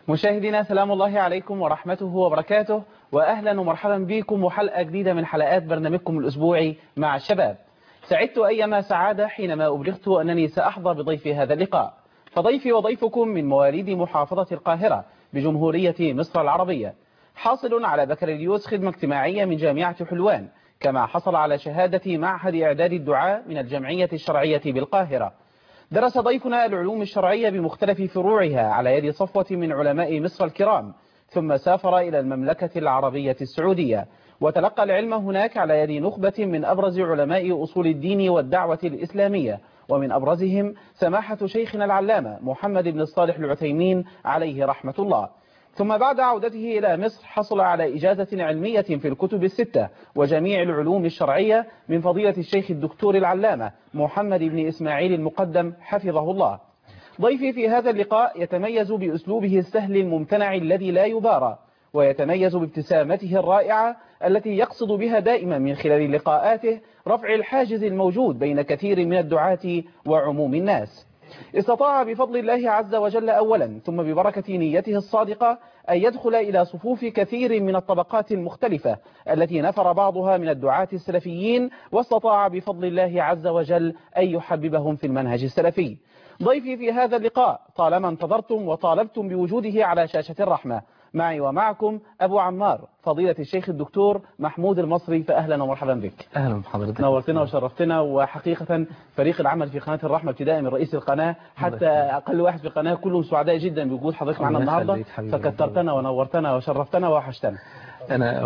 مشاهدينا سلام الله عليكم ورحمته وبركاته، وأهلا ومرحبا بكم وحلقة جديدة من حلقات برنامجكم الأسبوعي مع الشباب. سعدت أيما سعادة حينما أبلغت أنني سأحظى بضيف هذا اللقاء، فضيفي وضيفكم من مواليد محافظة القاهرة بجمهورية مصر العربية، حاصل على بكالوريوس خدمة اجتماعية من جامعة حلوان، كما حصل على شهادة معهد إعداد الدعاء من الجمعية الشرعية بالقاهرة. درس ضيفنا العلوم الشرعية بمختلف فروعها على يد صفوة من علماء مصر الكرام، ثم سافر إلى المملكة العربية السعودية وتلقى العلم هناك على يد نخبة من أبرز علماء أصول الدين والدعوة الإسلامية، ومن أبرزهم سماحة شيخنا العلامة محمد بن الصالح العثيمين عليه رحمة الله. ثم بعد عودته إلى مصر حصل على إجازة علمية في الكتب الستة وجميع العلوم الشرعية من فضيلة الشيخ الدكتور العلامة محمد بن إسماعيل المقدم حفظه الله. ضيفي في هذا اللقاء يتميز بأسلوبه السهل الممتنع الذي لا يبارى، ويتميز بابتسامته الرائعة التي يقصد بها دائما من خلال لقاءاته رفع الحاجز الموجود بين كثير من الدعاة وعموم الناس. استطاع بفضل الله عز وجل أولا ثم ببركة نيته الصادقة أن يدخل إلى صفوف كثير من الطبقات المختلفة التي نفر بعضها من الدعاة السلفيين، واستطاع بفضل الله عز وجل أن يحببهم في المنهج السلفي. ضيفي في هذا اللقاء طالما انتظرتم وطالبتم بوجوده على شاشة الرحمة، معي ومعكم أبو عمار فضيلة الشيخ الدكتور محمود المصري، فأهلا ومرحبا بك. أهلا بحضرتك، نورتنا وشرفتنا. وحقيقة فريق العمل في قناة الرحمة ابتداء من رئيس القناة حتى أقل واحد في القناة كلهم سعداء جدا بوجود حضرتك معنا النهاردة، فكثرتنا ونورتنا وشرفتنا وحشتنا. أنا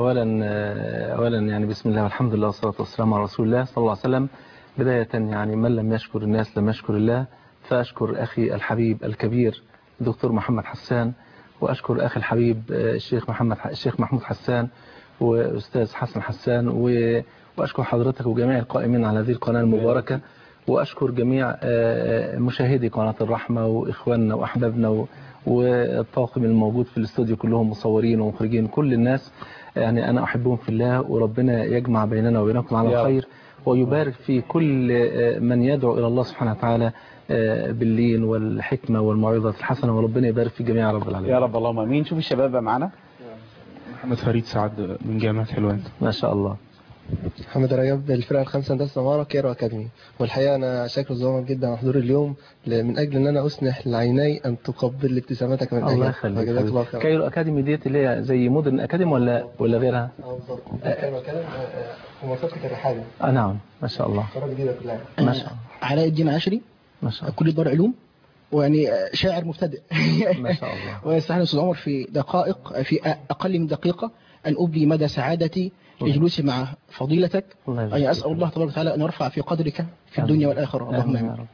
أولا يعني بسم الله والحمد لله والصلاة والسلام على رسول الله صلى الله عليه وسلم. بداية يعني من لم يشكر الناس لم يشكر الله، فأشكر أخي الحبيب الكبير دكتور محمد حسان، وأشكر أخي الحبيب الشيخ محمود حسان وأستاذ حسن حسان، وأشكر حضرتك وجميع القائمين على هذه القناة المباركة، وأشكر جميع مشاهدي قناة الرحمة وإخواننا وأحبابنا والطاقم الموجود في الاستوديو كلهم مصورين ومخرجين، كل الناس يعني أنا أحبهم في الله، وربنا يجمع بيننا وبينكم على خير ويبارك في كل من يدعو إلى الله سبحانه وتعالى باللين والحكمة والموعظة الحسنة، وربنا يبارك في جميع رب العالمين يا رب اللهم امين. شوف الشباب بقى معنا. محمد فريد سعد من جامعة حلوان. ما شاء الله. محمد رجب الفرقة الخامسة هندسة عمارة كيرو أكاديمي. والحقيقة أنا شاكر الزملاء جدا على حضور اليوم من أجل أن أنا أسنح لعيني أن تقبل ابتسامتك من أجل. الله يخليك. كيرو أكاديمي ديت اللي هي زي مودرن أكاديمي ولا غيرها؟ بالظبط. كيرو أكاديمي في منطقة الرحابي. نعم ما شاء الله. قرارة جديدة كلها. ما شاء الله. علاء الدين عشري ما شاء الله. كلية دار علوم، ويعني شاعر مبتدئ. ما شاء الله. ويستحيل أستاذ عمر في دقائق، في أقل من دقيقة، أن أبلي مدى سعادتي لجلوسي مع فضيلتك. أي أسأل الله تبارك وتعالى أن يرفع في قدرك في الدنيا والآخرة، اللهم آمين.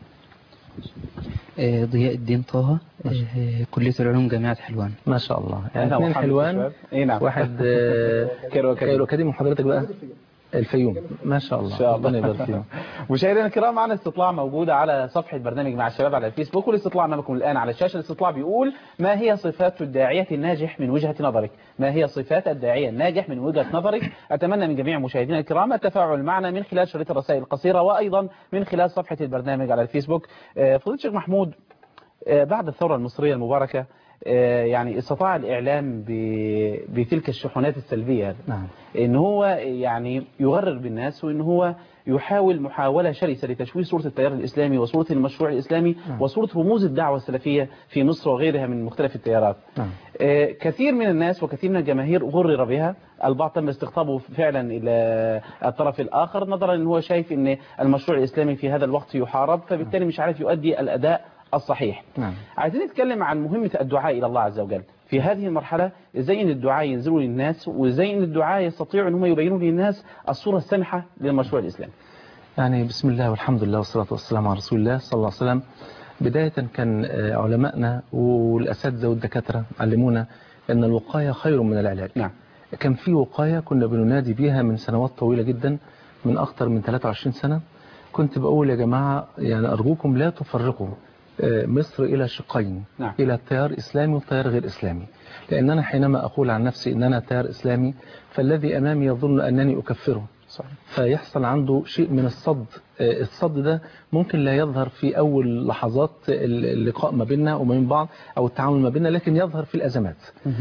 ضياء الدين طه، كلية العلوم جامعة حلوان. ما شاء الله. يعني اثنين حلوان، واحد كيرو أكاديمي، وحضرتك بقى الفيوم. ما شاء الله، ربنا يبارك فيهم. مشاهدينا الكرام، معنا استطلاع موجودة على صفحة برنامج مع الشباب على الفيسبوك، والاستطلاع أمامكم الآن على الشاشة. الاستطلاع بيقول: ما هي صفات الداعية الناجح من وجهة نظرك؟ ما هي صفات الداعية الناجح من وجهة نظرك؟ أتمنى من جميع مشاهدينا الكرام التفاعل معنا من خلال شريط الرسائل القصيرة، وأيضا من خلال صفحة البرنامج على الفيسبوك. فضيلة الشيخ محمود، بعد الثورة المصرية المباركة يعني استطاع الإعلام بتلك الشحنات السلبية، نعم، إن هو يعني يغرر بالناس، وإن هو يحاول محاولة شرسة لتشويه صورة التيار الإسلامي وصورة المشروع الإسلامي، نعم، وصورة رموز الدعوة السلفية في مصر وغيرها من مختلف التيارات. نعم. كثير من الناس وكثير من الجماهير غرر بها، البعض تم استقطابه فعلا إلى الطرف الآخر نظرا أن هو شايف أن المشروع الإسلامي في هذا الوقت يحارب، فبالتالي مش عارف يؤدي الأداء الصحيح. نعم. عايزين نتكلم عن مهمة الدعاء إلى الله عز وجل في هذه المرحلة، ازاي ان الدعاء ينزلوا للناس، وازاي ان الدعاء يستطيعوا ان هم يبينوا للناس الصورة السامحة للمشروع الإسلامي. يعني بسم الله والحمد لله والصلاة والسلام على رسول الله صلى الله عليه وسلم. بداية كان علماءنا والأساتذة والدكاترة علمونا أن الوقاية خير من العلاج. نعم. كان في وقاية كنا بننادي بها من سنوات طويلة جدا، من أكثر من 23 سنة. كنت بقول يا جماعة يعني أرجوكم لا تفرقوا مصر إلى شقين، نعم، إلى تيار إسلامي وتيار غير إسلامي. لأن أنا حينما أقول عن نفسي أن أنا تيار إسلامي، فالذي أمامي يظن أنني أكفره، صحيح. فيحصل عنده شيء من الصد. الصد ده ممكن لا يظهر في أول لحظات اللقاء ما بيننا وما بين بعض أو التعامل ما بيننا، لكن يظهر في الأزمات.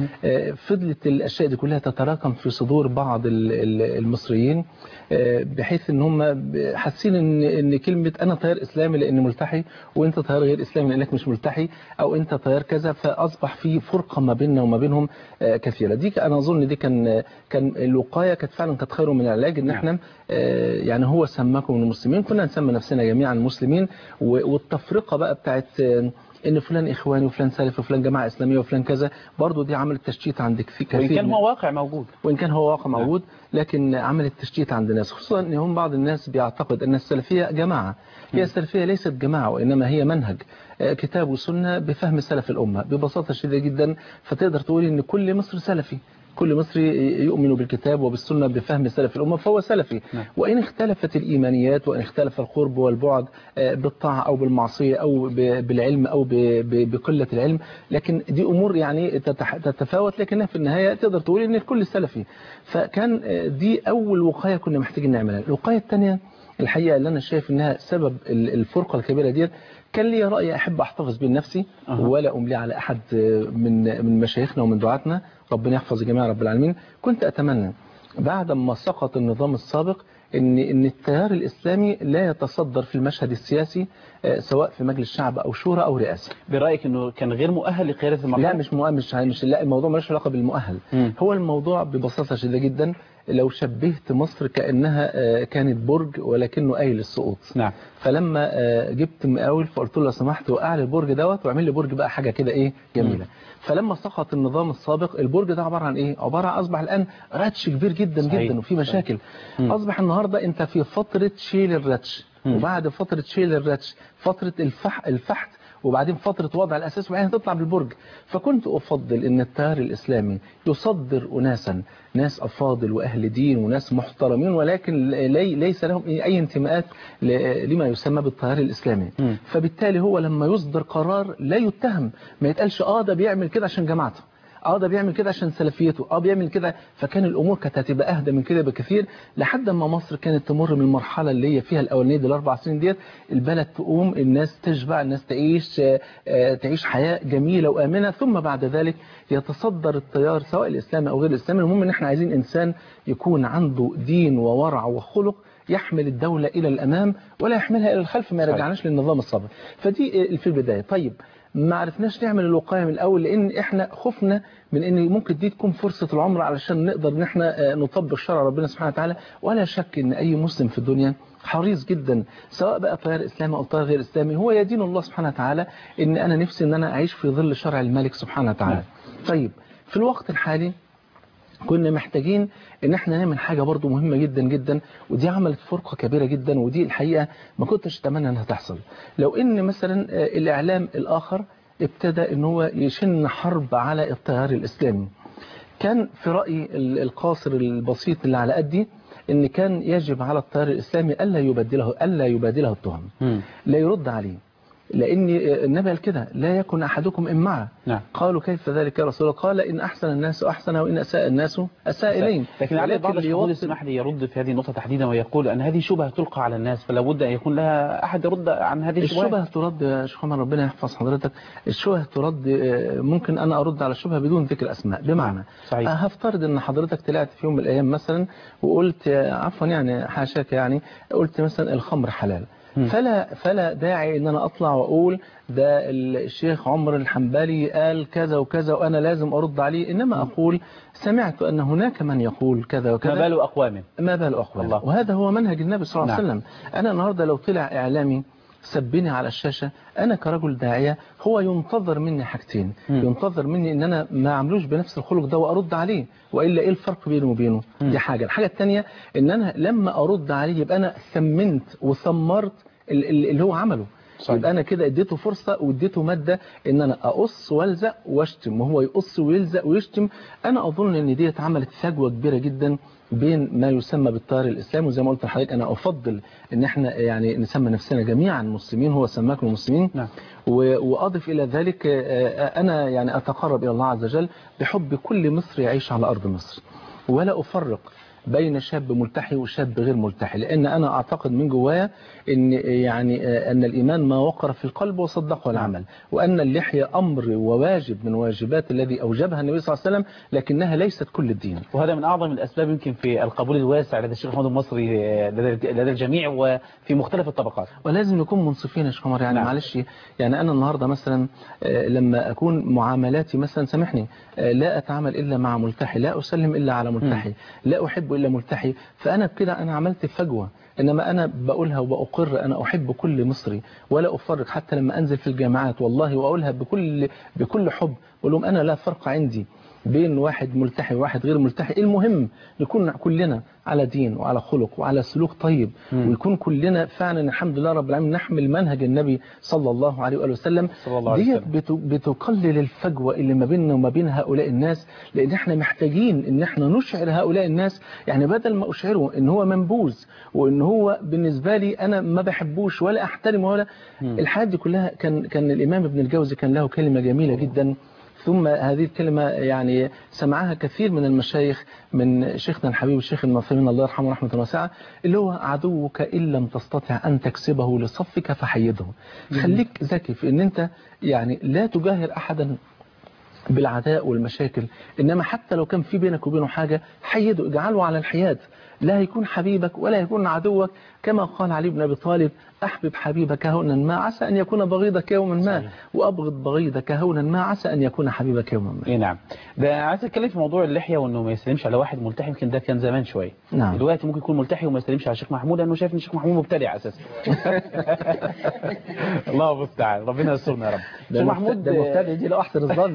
فضلت الأشياء دي كلها تتراكم في صدور بعض المصريين، بحيث ان هم حاسين ان كلمة انا تيار اسلامي لاني ملتحي، وانت تيار غير اسلامي لانك مش ملتحي، او انت تيار كذا، فاصبح في فرقة ما بيننا وما بينهم كثيرة. دي انا اظن دي كان الوقاية كانت فعلا كانت خير من العلاج، ان احنا يعني هو سماكم المسلمين، كنا نسمي نفسنا جميعا مسلمين، والتفرقة بقى بتاعت ان فلان اخواني وفلان سلفي وفلان جماعه اسلاميه وفلان كذا، برضه دي عملت تشتيت عند كثير، وان كان هو واقع موجود، وان كان هو واقع موجود، لكن عملت تشتيت عند الناس، خصوصا ان هم بعض الناس بيعتقد ان السلفيه جماعه. هي السلفيه ليست جماعه، وانما هي منهج، كتاب وسنه بفهم سلف الامه ببساطه شديده جدا. فتقدر تقول ان كل مصري سلفي، كل مصري يؤمن بالكتاب وبالسنة بفهم سلف الأمة فهو سلفي. وإن اختلفت الإيمانيات، وإن اختلف القرب والبعد بالطاعة أو بالمعصية أو بالعلم أو بقلة العلم، لكن دي أمور يعني تتفاوت، لكنها في النهاية تقدر تقول إن الكل سلفي. فكان دي أول وقاية كنا محتاجين نعملها. الوقاية الثانية الحقيقة اللي أنا شايف إنها سبب الفرقة الكبيرة ديت، كان لي رأي أحب أحتفظ بنفسي ولا أملي على أحد من مشايخنا ومن دعاتنا، ربنا يحفظ جميع رب العالمين. كنت أتمنى بعد ما سقط النظام السابق إن التيار الإسلامي لا يتصدر في المشهد السياسي، سواء في مجلس شعب أو شورى أو رئاسة. برأيك إنه كان غير مؤهل لقيادة المرحلة؟ لا مش مؤهل، مش لا، الموضوع ملوش علاقة بالمؤهل. هو الموضوع ببساطة شديدة جدا لو شبهت مصر كأنها كانت برج ولكنه قايل للسقوط. نعم. فلما جبت مقاول فقلت له لو سمحت وقع لي البرج دوت واعمل لي برج بقى حاجة كده ايه جميلة. فلما سقط النظام السابق البرج ده عبارة عن ايه؟ عبارة عن اصبح الآن رتش كبير جدا جدا وفي مشاكل. اصبح النهاردة انت في فترة شيل الرتش، وبعد فترة شيل الرتش فترة الفحت، وبعدين فترة وضع الأساس، وبعدين تطلع بالبرج. فكنت أفضل أن التيار الإسلامي يصدر أناسا، ناس أفاضل وأهل دين وناس محترمين، ولكن ليس لهم أي انتماءات لما يسمى بالتيار الإسلامي. فبالتالي هو لما يصدر قرار لا يتهم، ما يتقالش ده بيعمل كده عشان جماعته، ده بيعمل كده عشان سلفيته، بيعمل كده. فكان الامور كانت هتبقى اهدى من كده بكثير، لحد ما مصر كانت تمر من المرحله اللي هي فيها الاولانيه دي ال4 سنين ديت، البلد تقوم، الناس تشبع، الناس تعيش حياه جميله وامنه، ثم بعد ذلك يتصدر التيار سواء الاسلامي او غير الاسلامي. المهم ان احنا عايزين انسان يكون عنده دين وورع وخلق يحمل الدوله الى الامام ولا يحملها الى الخلف، ما يرجعناش للنظام السابق. فدي في البدايه. طيب ما عرفناش نعمل الوقاية من الأول، لأن إحنا خفنا من أن ممكن دي تكون فرصة العمر علشان نقدر أن إحنا نطبق شرع ربنا سبحانه وتعالى. ولا شك أن أي مسلم في الدنيا حريص جدا، سواء بقى تيار إسلامي أو تيار غير إسلامي، هو يدين الله سبحانه وتعالى، أن أنا نفسي أن أنا أعيش في ظل شرع الملك سبحانه وتعالى. طيب في الوقت الحالي كنا محتاجين ان احنا نعمل حاجة برضو مهمة جدا جدا، ودي عملت فرقة كبيرة جدا، ودي الحقيقة ما كنتش اتمنى انها تحصل. لو ان مثلا الاعلام الاخر ابتدى ان هو يشن حرب على التيار الاسلامي، كان في رأيي القاصر البسيط اللي على قدي ان كان يجب على التيار الاسلامي الا يبادله التهم، لا يرد عليه، لأن النبي قال كده لا يكن أحدكم إمعة. نعم. قالوا كيف ذلك يا رسول الله؟ قال إن أحسن الناس أحسن وإن أساء الناس أساء إليهم. لكن على بعض الشهود اسمح لي يرد في هذه النقطة تحديدا ويقول أن هذه شبهة تلقى على الناس، فلا بد أن يكون لها أحد يرد عن هذه الشبهة. الشبهة ترد يا شيخ عمر ربنا يحفظ حضرتك، الشبهة ترد، ممكن أنا أرد على الشبهة بدون ذكر أسماء. بمعنى هفترض أن حضرتك طلعت في يوم من الأيام مثلا وقلت عفوا يعني حاشاك يعني قلت مثلا الخمر حلال، فلا داعي ان انا اطلع واقول ده الشيخ عمر الحنبلي قال كذا وكذا وانا لازم ارد عليه، انما اقول سمعت ان هناك من يقول كذا وكذا، ما بال اقوام الله. وهذا هو منهج النبي صلى الله عليه وسلم. انا النهارده لو طلع اعلامي سبني على الشاشة، أنا كرجل داعية هو ينتظر مني حاجتين، ينتظر مني إن أنا ما عملوش بنفس الخلق ده وأرد عليه، وإلا إيه الفرق بينه وبينه؟ دي حاجة. الحاجة الثانية إن أنا لما أرد عليه يبقى أنا ثمنت وثمرت اللي هو عمله. صحيح. يبقى أنا كده اديته فرصة واديته مادة إن أنا أقص والزق واشتم وهو يقص ويلزق ويشتم. أنا أظن إن دي اتعملت فجوة كبيرة جدا بين ما يسمى بالتيار الإسلامي، وزي ما قلت لحضرتك أنا أفضل إن إحنا يعني نسمى نفسنا جميعا مسلمين، هو سماكم المسلمين. نعم. وأضف إلى ذلك أنا يعني أتقرب إلى الله عز وجل بحب كل مصري يعيش على أرض مصر، ولا أفرق بين شاب ملتحي وشاب غير ملتحي، لأن أنا أعتقد من جوايا إن يعني أن الإيمان ما وقر في القلب وصدقه العمل، وأن اللحية أمر وواجب من واجبات الذي أوجبها النبي صلى الله عليه وسلم، لكنها ليست كل الدين. وهذا من أعظم الأسباب يمكن في القبول الواسع لدى الشيخ محمود المصري لدى الجميع وفي مختلف الطبقات. ولازم نكون منصفين يا شيخ عمر، يعني معلش، يعني أنا النهاردة مثلا لما أكون معاملاتي مثلا، سامحني، لا أتعامل إلا مع ملتحي، لا أسلم إلا على ملتحي، لا أحب إلا ملتحي، فأنا بكده أنا عملت فجوة. إنما أنا بقولها وبأقر أنا أحب كل مصري ولا أفرق، حتى لما أنزل في الجامعات والله وأقولها بكل حب، أقول لهم أنا لا فرق عندي بين واحد ملتحي وواحد غير ملتحي، المهم نكون كلنا على دين وعلى خلق وعلى سلوك طيب، ويكون كلنا فعلا الحمد لله رب العالمين نحمل منهج النبي صلى الله عليه وآله وسلم. ديت بتقلل الفجوة اللي ما بيننا وما بين هؤلاء الناس، لأن احنا محتاجين ان احنا نشعر هؤلاء الناس، يعني بدل ما أشعره ان هو منبوذ وان هو بالنسبة لي انا ما بحبوش ولا احترمه ولا الحاجات دي كلها. كان الإمام ابن الجوزي كان له كلمة جميلة جدا، ثم هذه الكلمة يعني سمعها كثير من المشايخ، من شيخنا الحبيب الشيخ ابن عثيمين الله يرحمه رحمة واسعة، اللي هو عدوك إن لم تستطع أن تكسبه لصفك فحيده. خليك ذكي في ان انت يعني لا تجاهر أحدا بالعداء والمشاكل، إنما حتى لو كان في بينك وبينه حاجة حيده، اجعله على الحياد، لا هيكون حبيبك ولا هيكون عدوك، كما قال علي بن أبي طالب أحبب حبيبك هونا ما عسى أن يكون بغيضك يوما ما، وأبغض بغيضك هونا ما عسى أن يكون حبيبك يوما ما. نعم. ده عايز اتكلم في موضوع اللحية وانه ما يسلمش على واحد ملتحي، يمكن ده كان زمان شويه. نعم. دلوقتي ممكن يكون ملتحي وما يسلمش على الشيخ محمود لانه شايف ان الشيخ محمود مبتدع اساسا. الله المستعان، ربنا يسترنا يا رب. الشيخ محمود ده مبتدع دي لو احسن الظن.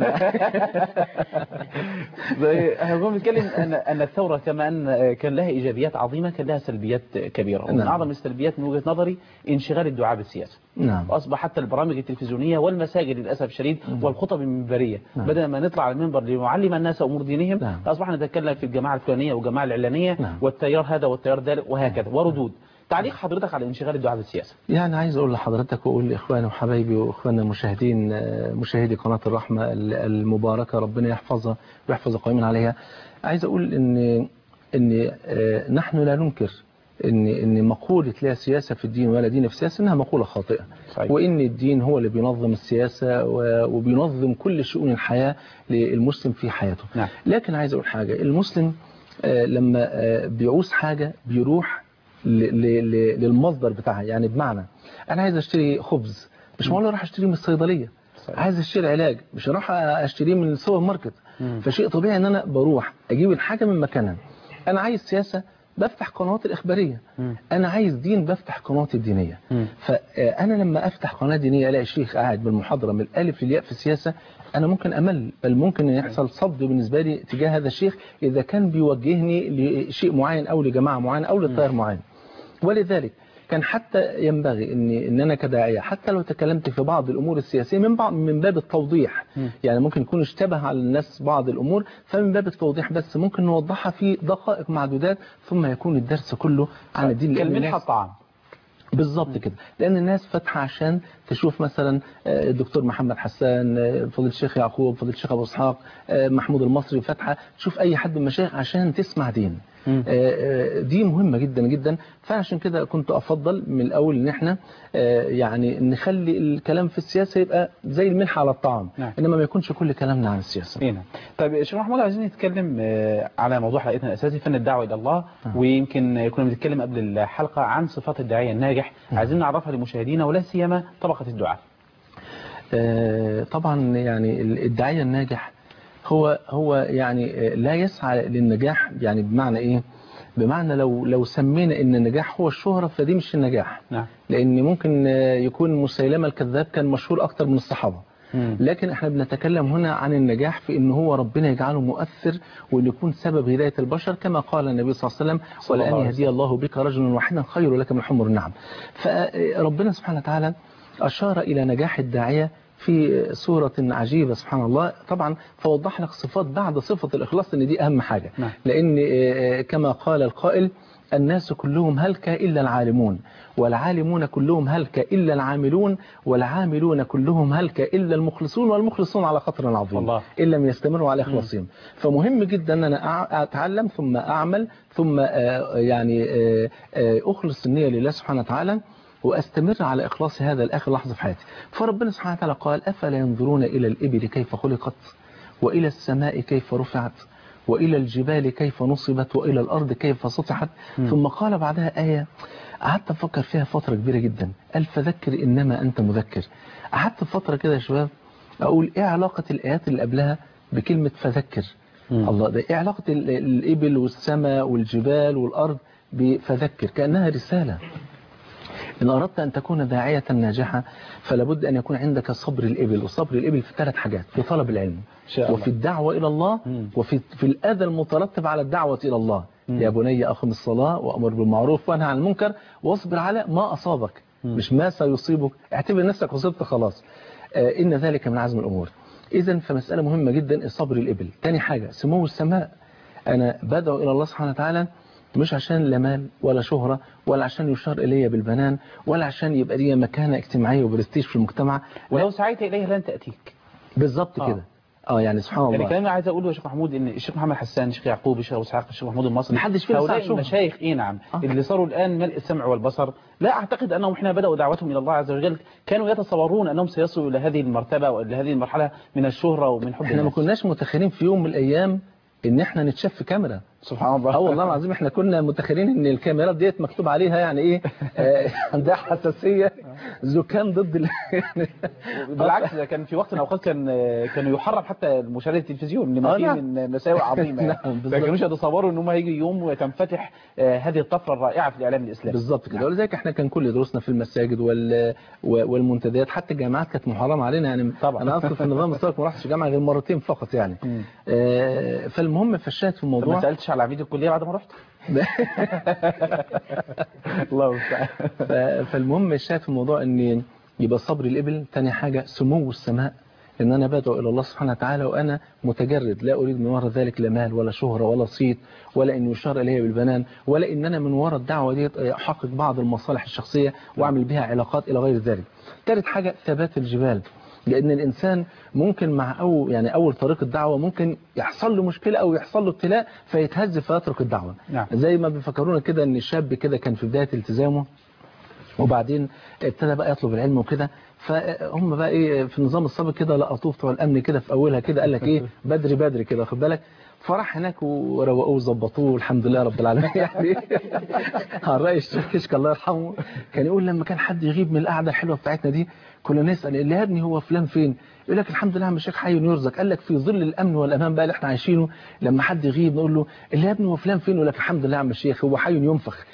هنقوم نتكلم ان الثوره كما ان كان لها ايجابيات عظيمه كان لها سلبيات كبيره، ومن اعظم السلبيات من وجهه نظري انشغال الدعاء بالسياسه. نعم. واصبح حتى البرامج التلفزيونيه والمساجد للاسف الشديد والخطب المنبريه، بدل ما نطلع على المنبر لنعلم الناس امور دينهم، اصبحنا نتكلم في الجماعه الفلانيه والجماعه العلانيه والتيار هذا والتيار ذلك وهكذا وردود. تعليق حضرتك على انشغال الدعاء بالسياسه؟ يعني عايز اقول لحضرتك واقول لاخواني وحبايبي واخواننا المشاهدين مشاهدي قناه الرحمه المباركه، ربنا يحفظها ويحفظ قائمين عليها، عايز اقول ان نحن لا ننكر ان مقولة لا سياسة في الدين ولا دين في السياسة انها مقولة خاطئة. صحيح. وان الدين هو اللي بينظم السياسة وبينظم كل شؤون الحياة للمسلم في حياته. نعم. لكن عايز اقول حاجة، المسلم لما بيعوز حاجة بيروح للمصدر بتاعها، يعني بمعنى انا عايز اشتري خبز، مش معقول اروح اشتريه من الصيدلية. صحيح. عايز اشتري علاج، مش هروح اشتريه من السوبر ماركت. فشيء طبيعي ان انا بروح اجيب الحاجة من مكانها. انا عايز سياسة بفتح قنوات الإخبارية، أنا عايز دين بفتح قنوات الدينية. فأنا لما أفتح قناة دينية ألاقي شيخ قاعد بالمحاضرة من الألف للياء في السياسة، أنا ممكن أمل، بل ممكن يحصل صد بالنسبة لي تجاه هذا الشيخ إذا كان بيوجهني لشيء معين أو لجماعة معينة أو للتيار معين. ولذلك كان حتى ينبغي ان انا كداعية حتى لو تكلمت في بعض الامور السياسية من باب التوضيح، يعني ممكن يكون اشتبه على الناس بعض الامور، فمن باب التوضيح بس ممكن نوضحها في دقائق معدودات، ثم يكون الدرس كله عن الدين. كالملح الطعام بالظبط كده، لان الناس فاتحه عشان تشوف مثلا الدكتور محمد حسان، فضيله الشيخ يعقوب، فضيله الشيخ ابو اسحاق، محمود المصري، فاتحه تشوف اي حد من المشايخ عشان تسمع دين. دي مهمة جدا جدا. فعشان كده كنت أفضل من الأول إن احنا يعني نخلي الكلام في السياسة يبقى زي الملح على الطعام. نعم. إنما ما يكونش كل كلامنا عن السياسة. نعم. طيب شيخ محمود، عايزين نتكلم على موضوع حلقتنا الأساسي، فن الدعوة إلى الله. ويمكن كنا بنتكلم قبل الحلقة عن صفات الداعية الناجح. عايزين نعرفها لمشاهدينا ولا سيما طبقة الدعاء. طبعا يعني الداعية الناجح هو يعني لا يسعى للنجاح، يعني بمعنى ايه؟ بمعنى لو سمينا ان النجاح هو الشهرة فدي مش النجاح. نعم. لان ممكن يكون مسيلمة الكذاب كان مشهور اكتر من الصحابة. لكن احنا بنتكلم هنا عن النجاح في ان هو ربنا يجعله مؤثر وان يكون سبب هداية البشر، كما قال النبي صلى الله عليه وسلم ولأن يهدي الله بك رجلا واحدا خير لك من حمر النعم. فربنا سبحانه وتعالى أشار إلى نجاح الداعية في سورة عجيبة سبحان الله. طبعا فوضح لك صفات بعد صفة الإخلاص، ان دي أهم حاجة. نعم. لأن كما قال القائل الناس كلهم هلك إلا العالمون، والعالمون كلهم هلك إلا العاملون، والعاملون كلهم هلك إلا المخلصون، والمخلصون على خطر عظيم الله. إن لم يستمروا على إخلاصهم. فمهم جدا أن أنا أتعلم ثم أعمل ثم أخلص النية لله سبحانه وتعالى، وأستمر على إخلاص هذا لآخر لحظة في حياتي. فربنا سبحانه وتعالى قال: أفلا ينظرون إلى الإبل كيف خلقت، وإلى السماء كيف رفعت، وإلى الجبال كيف نصبت، وإلى الأرض كيف سطحت. ثم قال بعدها آية قعدت أفكر فيها فترة كبيرة جدا، قال: فذكر إنما أنت مذكر. قعدت فترة كده يا شباب أقول إيه علاقة الآيات اللي قبلها بكلمة فذكر؟ الله، ده إيه علاقة الإبل والسماء والجبال والأرض بفذكر؟ كأنها رسالة. إن أردت أن تكون داعية ناجحة فلا بد أن يكون عندك صبر الإبل. وصبر الإبل في 3 حاجات: في طلب العلم، وفي الدعوة إلى الله، وفي الأذى المترتب على الدعوة إلى الله. يا بني أقم الصلاة وأمر بالمعروف وانهى عن المنكر واصبر على ما أصابك، مش ما سيصيبك. اعتبر نفسك أصبت خلاص. إن ذلك من عزم الأمور. إذن فمسألة مهمة جدا صبر الإبل. تاني حاجة سمو السماء. أنا بدعو إلى الله سبحانه وتعالى مش عشان لا مال ولا شهرة ولا عشان يشار إلي بالبنان ولا عشان يبقى لي مكانة اجتماعية وبرستيج في المجتمع. ولو سعيت إليها لن تأتيك. بالظبط كده. يعني سبحان الله. يعني كلام عايز أقوله يا شيخ محمود إن الشيخ محمد حسان، الشيخ يعقوب، الشيخ أبو إسحاق، الشيخ محمود المصري، محدش فينا هؤلاء المشايخ نعم اللي صاروا الآن ملء السمع والبصر، لا أعتقد أنهم حين بدأوا دعوتهم إلى الله عز وجل كانوا يتصورون أنهم سيصلوا إلى هذه المرتبة وإلى هذه المرحلة من الشهرة ومن حب احنا ما كناش متخيلين في يوم من الأيام إن احنا نتشاف في كاميرا. سبحان الله. والله العظيم احنا كنا متخيلين ان الكاميرات ديت مكتوب عليها يعني ايه عندها حساسية زكام ضد بالعكس، ده كان في وقت من الاوقات كانوا يحرم حتى مشاهدة التلفزيون لما فيه من مساوئ عظيمة. ما كانوش يتصوروا ان هم هيجي يوم وتنفتح هذه الطفرة الرائعة في الاعلام الاسلامي. بالظبط كده. ولذلك احنا كان كل دروسنا في المساجد والمنتديات، حتى الجامعات كانت محرمة علينا يعني. طبعا انا اصلا في النظام السابق ما رحتش جامعة غير مرتين فقط يعني. فالمهم فالشاهد في الموضوع، ما سألتش على عميد الكلية بعد ما رحت؟ الله المستعان. فالمهم الشاهد في الموضوع ان يبقى صبر الإبل. تاني حاجة سمو السماء، ان انا بدعو الى الله سبحانه وتعالى وانا متجرد، لا اريد من وراء ذلك لا مال ولا شهرة ولا صيت ولا ان يشار الي بالبنان ولا ان انا من وراء الدعوة دي احقق بعض المصالح الشخصية واعمل بها علاقات الى غير ذلك. ثالث حاجة ثبات الجبال، لأن الإنسان ممكن مع أول طريق الدعوة ممكن يحصل له مشكلة أو يحصل له ابتلاء فيتهز فيترك الدعوة. نعم. زي ما بيفكرونا كده أن الشاب كده كان في بداية التزامه وبعدين ابتدى بقى يطلب العلم وكده، فهم بقى ايه في النظام السابق كده لقطوه بتوع الامن كده في اولها كده، قال لك ايه بدري كده واخد بالك، فراح هناك وروقوه وظبطوه والحمد لله رب العالمين. يعني على رأي الشيخ كشك الله يرحمه كان يقول لما كان حد يغيب من القعده الحلوه بتاعتنا دي كنا نسال اللي يا ابني هو فلان فين، يقول لك الحمد لله عم الشيخ حي يرزق. قال لك في ظل الامن والامان بقى اللي احنا عايشينه لما حد يغيب نقول له اللي يا ابني هو فلان فين، يقول لك الحمد لله عم الشيخ هو حي ينفخ.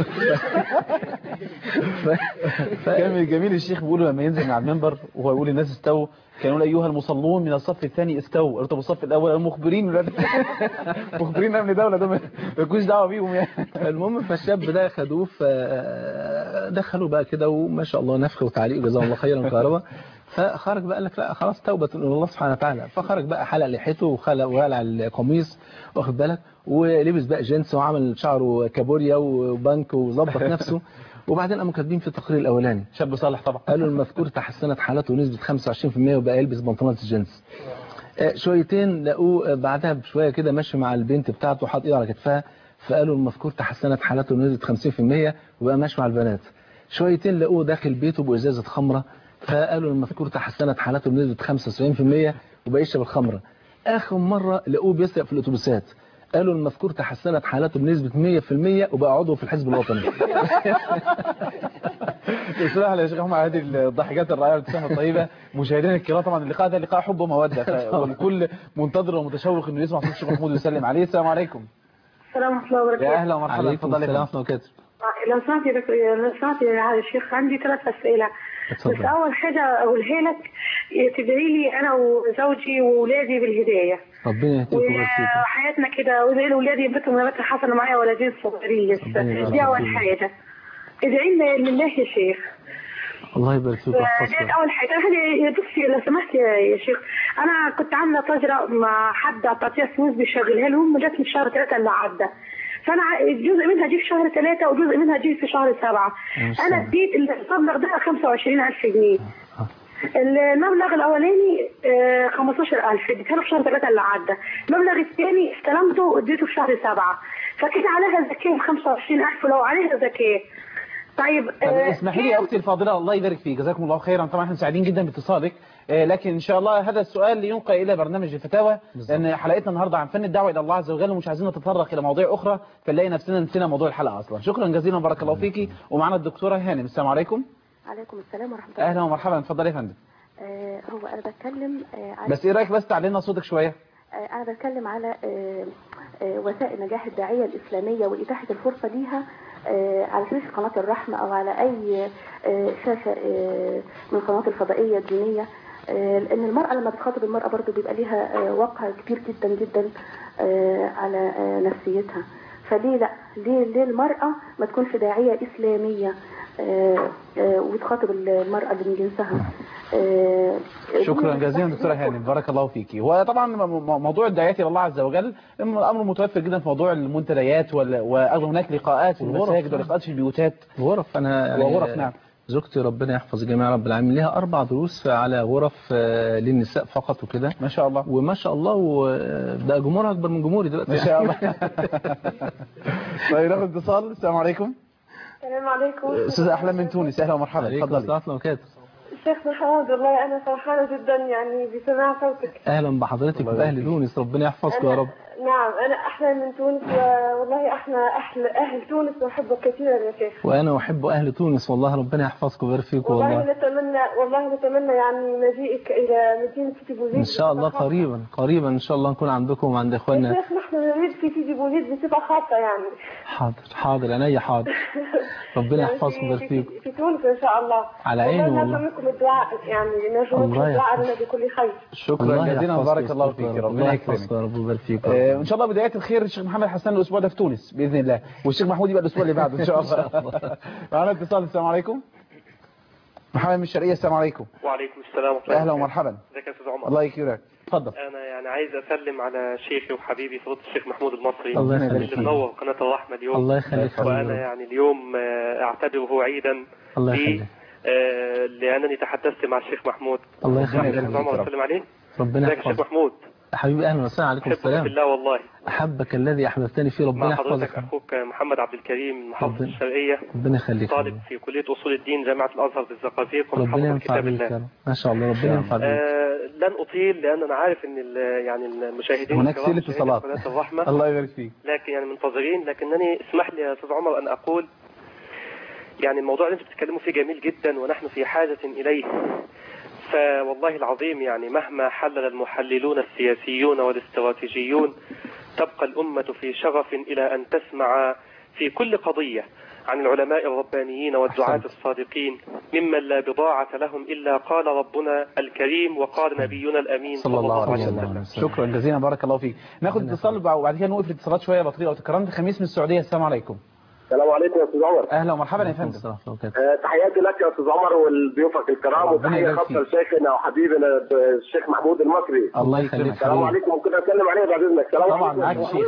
كان جميل الشيخ بيقول لما ينزل من على المنبر وهو يقول الناس استووا، كانوا يقول ايها المصلون من الصف الثاني استووا، ارتبوا الصف الاول المخبرين مخبرين امن دوله ده مالكوش دعوه بيهم يعني. المهم فالشاب ده خدوه فدخلوا بقى كده وما شاء الله نفخ وتعليق جزاه الله خيرا كهرباء. فخرج بقى قال لك لا خلاص توبه الى الله سبحانه وتعالى، فخرج بقى حلق لحيته وخلع القميص واخد بالك ولبس بقى جينز وعمل شعره كابوريا وبنك وظبط نفسه. وبعدين قاموا كاتبين في التقرير الاولاني شاب صالح طبعا، قالوا المذكور تحسنت حالته بنسبه 25% وبقى يلبس بنطلونات الجينز. شويتين لقوه بعدها بشويه كده ماشي مع البنت بتاعته حاطط ايده على كتفها، فقالوا المذكور تحسنت حالته بنسبه 50% وبقى ماشي مع البنات. شويتين لقوه داخل بيته بازازه خمره، فقالوا المذكور تحسنت حالته بنسبه 75% وبقى يشرب الخمره. اخر مره لقوه بيسرق في الاتوبيسات، قالوا المذكور تحسنت حالته بنسبة 100% وبقى عضو في الحزب الوطني. اسمح لي يا شيخ احمد هذه الضحكات الرائعه والابتسامه الطيبه. مشاهدينا الكرام طبعا اللقاء ده لقاء حب وموده، والكل منتظر ومتشوق انه يسمع صوت الشيخ محمود ويسلم عليه. السلام عليكم. السلام ورحمه الله وبركاته. يا اهلا ومرحبا. اتفضل. السلام ورحمه الله وبركاته. لو سمحت يا شيخ عندي 3 اسئله. بس اول حاجه اقولها لك تدعي لي انا وزوجي واولادي بالهدايه. ربنا يهديكم وحياتنا كده وادعي لاولادي يبقوا نبات حسن معايا ولدين صغيرين لسه. دي اول حاجه. ادعي لنا لله يا شيخ. الله يبارك فيك ويحفظك. دي اول حاجه. بصي لو سمحت يا شيخ، انا كنت عامله تجربه مع حد قطعتيها فلوس بيشغلها لهم، جت في شهر 3 اللي عدى. فانا جزء منها جه في شهر 3 وجزء منها جه في شهر 7. انا اديت المبلغ ده 25000 جنيه. المبلغ الاولاني 15000 اديته له في شهر 3 اللي عدى. المبلغ الثاني استلمته واديته في شهر 7، فكده عليها زكاه 25000 لو عليها زكاه. طيب اسمحي لي يا اختي الفاضله، الله يبارك فيك، جزاكم الله خيرا. طبعا احنا سعيدين جدا باتصالك، لكن ان شاء الله هذا السؤال لينقل الى برنامج الفتاوى، لان حلقتنا النهارده عن فن الدعوه الى الله عز وجل ومش عايزين نتطرق الى مواضيع اخرى فنلاقي نفسنا نسينا موضوع الحلقه اصلا. شكرا جزيلا وبارك الله فيكي. ومعنا الدكتوره هانم. السلام عليكم. عليكم السلام ورحمه الله. اهلا ومرحبا، اتفضلي يا فندم. هو انا بتكلم بس ايه رايك بس تعلينا صوتك شويه؟ انا بتكلم على وسائل نجاح الداعيه الاسلاميه واتاحه الفرصه ليها على شاشه قناه الرحمه او على اي شاشه من القنوات الفضائيه الدينيه، لان المراه لما بتخاطب المراه برضو بيبقى ليها وقع كبير جدا جدا على نفسيتها. فليه لا؟ ليه المراه ما تكونش داعيه اسلاميه وتخاطب المرأة اللي من جنسها؟ شكرا جزيلا دكتورة هانم، بارك الله فيكي. وطبعا موضوع الداعيات الى الله عز وجل الامر متوفر جدا في موضوع المنتديات، وايضا هناك لقاءات في المساجد ولقاءات في البيوتات غرف. انا يعني وغرف. نعم، زوجتي ربنا يحفظ جميع رب العالمين لها 4 دروس على غرف للنساء فقط وكده، ما شاء الله وما شاء الله، وده جمهورها اكبر من جمهوري دلوقتي ما شاء الله. طيب ناخد اتصال. السلام عليكم. السلام عليكم. استاذه احلام من تونس، اهلا ومرحبا، اتفضلي. شيخ محمد، والله انا فرحانه جدا يعني بسماع صوتك. اهلا بحضرتك واهل تونس، ربنا يحفظكم يا رب. نعم، انا احلام من تونس، والله احنا اهل تونس نحبك كثيرا يا شيخ. وانا احب اهل تونس، والله ربنا يحفظكم ويبارك فيكم. والله نتمنى يعني مجيئك الى مدينه سيدي بوزيد ان شاء الله قريبا ان شاء الله نكون عندكم وعند اخواننا. يا شيخ نحن نريد في سيدي بوزيد بصفه خاصه يعني. حاضر عينيا، حاضر. ربنا يحفظكم ويبارك فيكم. في تونس ان شاء الله. على عيني والله. نرجو منكم الدعاء، يعني نرجو منكم الدعاء لنا بكل خير. شكرا جزيلا وبارك الله فيك، ربنا يكرمك. ربنا يبارك ان شاء الله بدايه الخير الشيخ محمد حسان الاسبوع ده في تونس باذن الله، والشيخ محمود يبقى الاسبوع اللي بعده ان شاء الله. معنا اتصال. السلام عليكم. محمد من الشرقيه. السلام عليكم. وعليكم السلام ورحمه الله. اهلا ومرحبا. ازيك يا استاذ عمر؟ الله يكرمك، اتفضل. انا يعني عايز اسلم على شيخي وحبيبي فضيله الشيخ محمود المصري، الله يخليك، اللي منور قناه الرحمه اليوم. الله يخليك. وانا يعني اليوم اعتبره عيدا الله يخليك، لانني تحدثت مع الشيخ محمود. الله يخليك. استاذ عمر اسلم عليه. ربنا يحفظك. الشيخ محمود حبيبي، اهلا وسهلا. عليكم السلام. بالله والله. احبك الذي احببتني فيه، ربنا يحفظك. مع حضرتك اخوك محمد عبد الكريم من محافظه الشرقيه، ربنا يخليك، طالب في كليه اصول الدين جامعه الازهر بالزقازيق، ربنا ينفع بك ما شاء الله. ربنا ينفع بك. لن اطيل لان انا عارف ان يعني المشاهدين هناك سلسله اتصالات. قناه الرحمه الله يبارك فيك، لكن يعني منتظرين. لكنني اسمح لي يا استاذ عمر ان اقول يعني الموضوع اللي انتم بتتكلموا فيه جميل جدا ونحن في حاجه اليه. فوالله العظيم يعني مهما حلل المحللون السياسيون والاستراتيجيون تبقى الأمة في شغف إلى أن تسمع في كل قضية عن العلماء الربانيين والدعاة الصادقين ممن لا بضاعة لهم إلا قال ربنا الكريم وقال نبينا الأمين صلى الله عليه وسلم. شكرا جزيلا بارك الله فيك. ناخد اتصال وبعد كده نوقف الاتصالات شويه بطيئه لو تكرمت. خميس من السعوديه. السلام عليكم. السلام عليكم يا استاذ عمر. اهلا ومرحبا يا فندم. تحياتي لك يا استاذ عمر ولضيوفك الكرام، وتحيه خاصه لشيخنا وحبيبنا الشيخ محمود المصري. الله يخليك. السلام عليكم. ممكن اتكلم عليه بعد اذنك؟ السلام عليكم. طبعا معاك شيخ.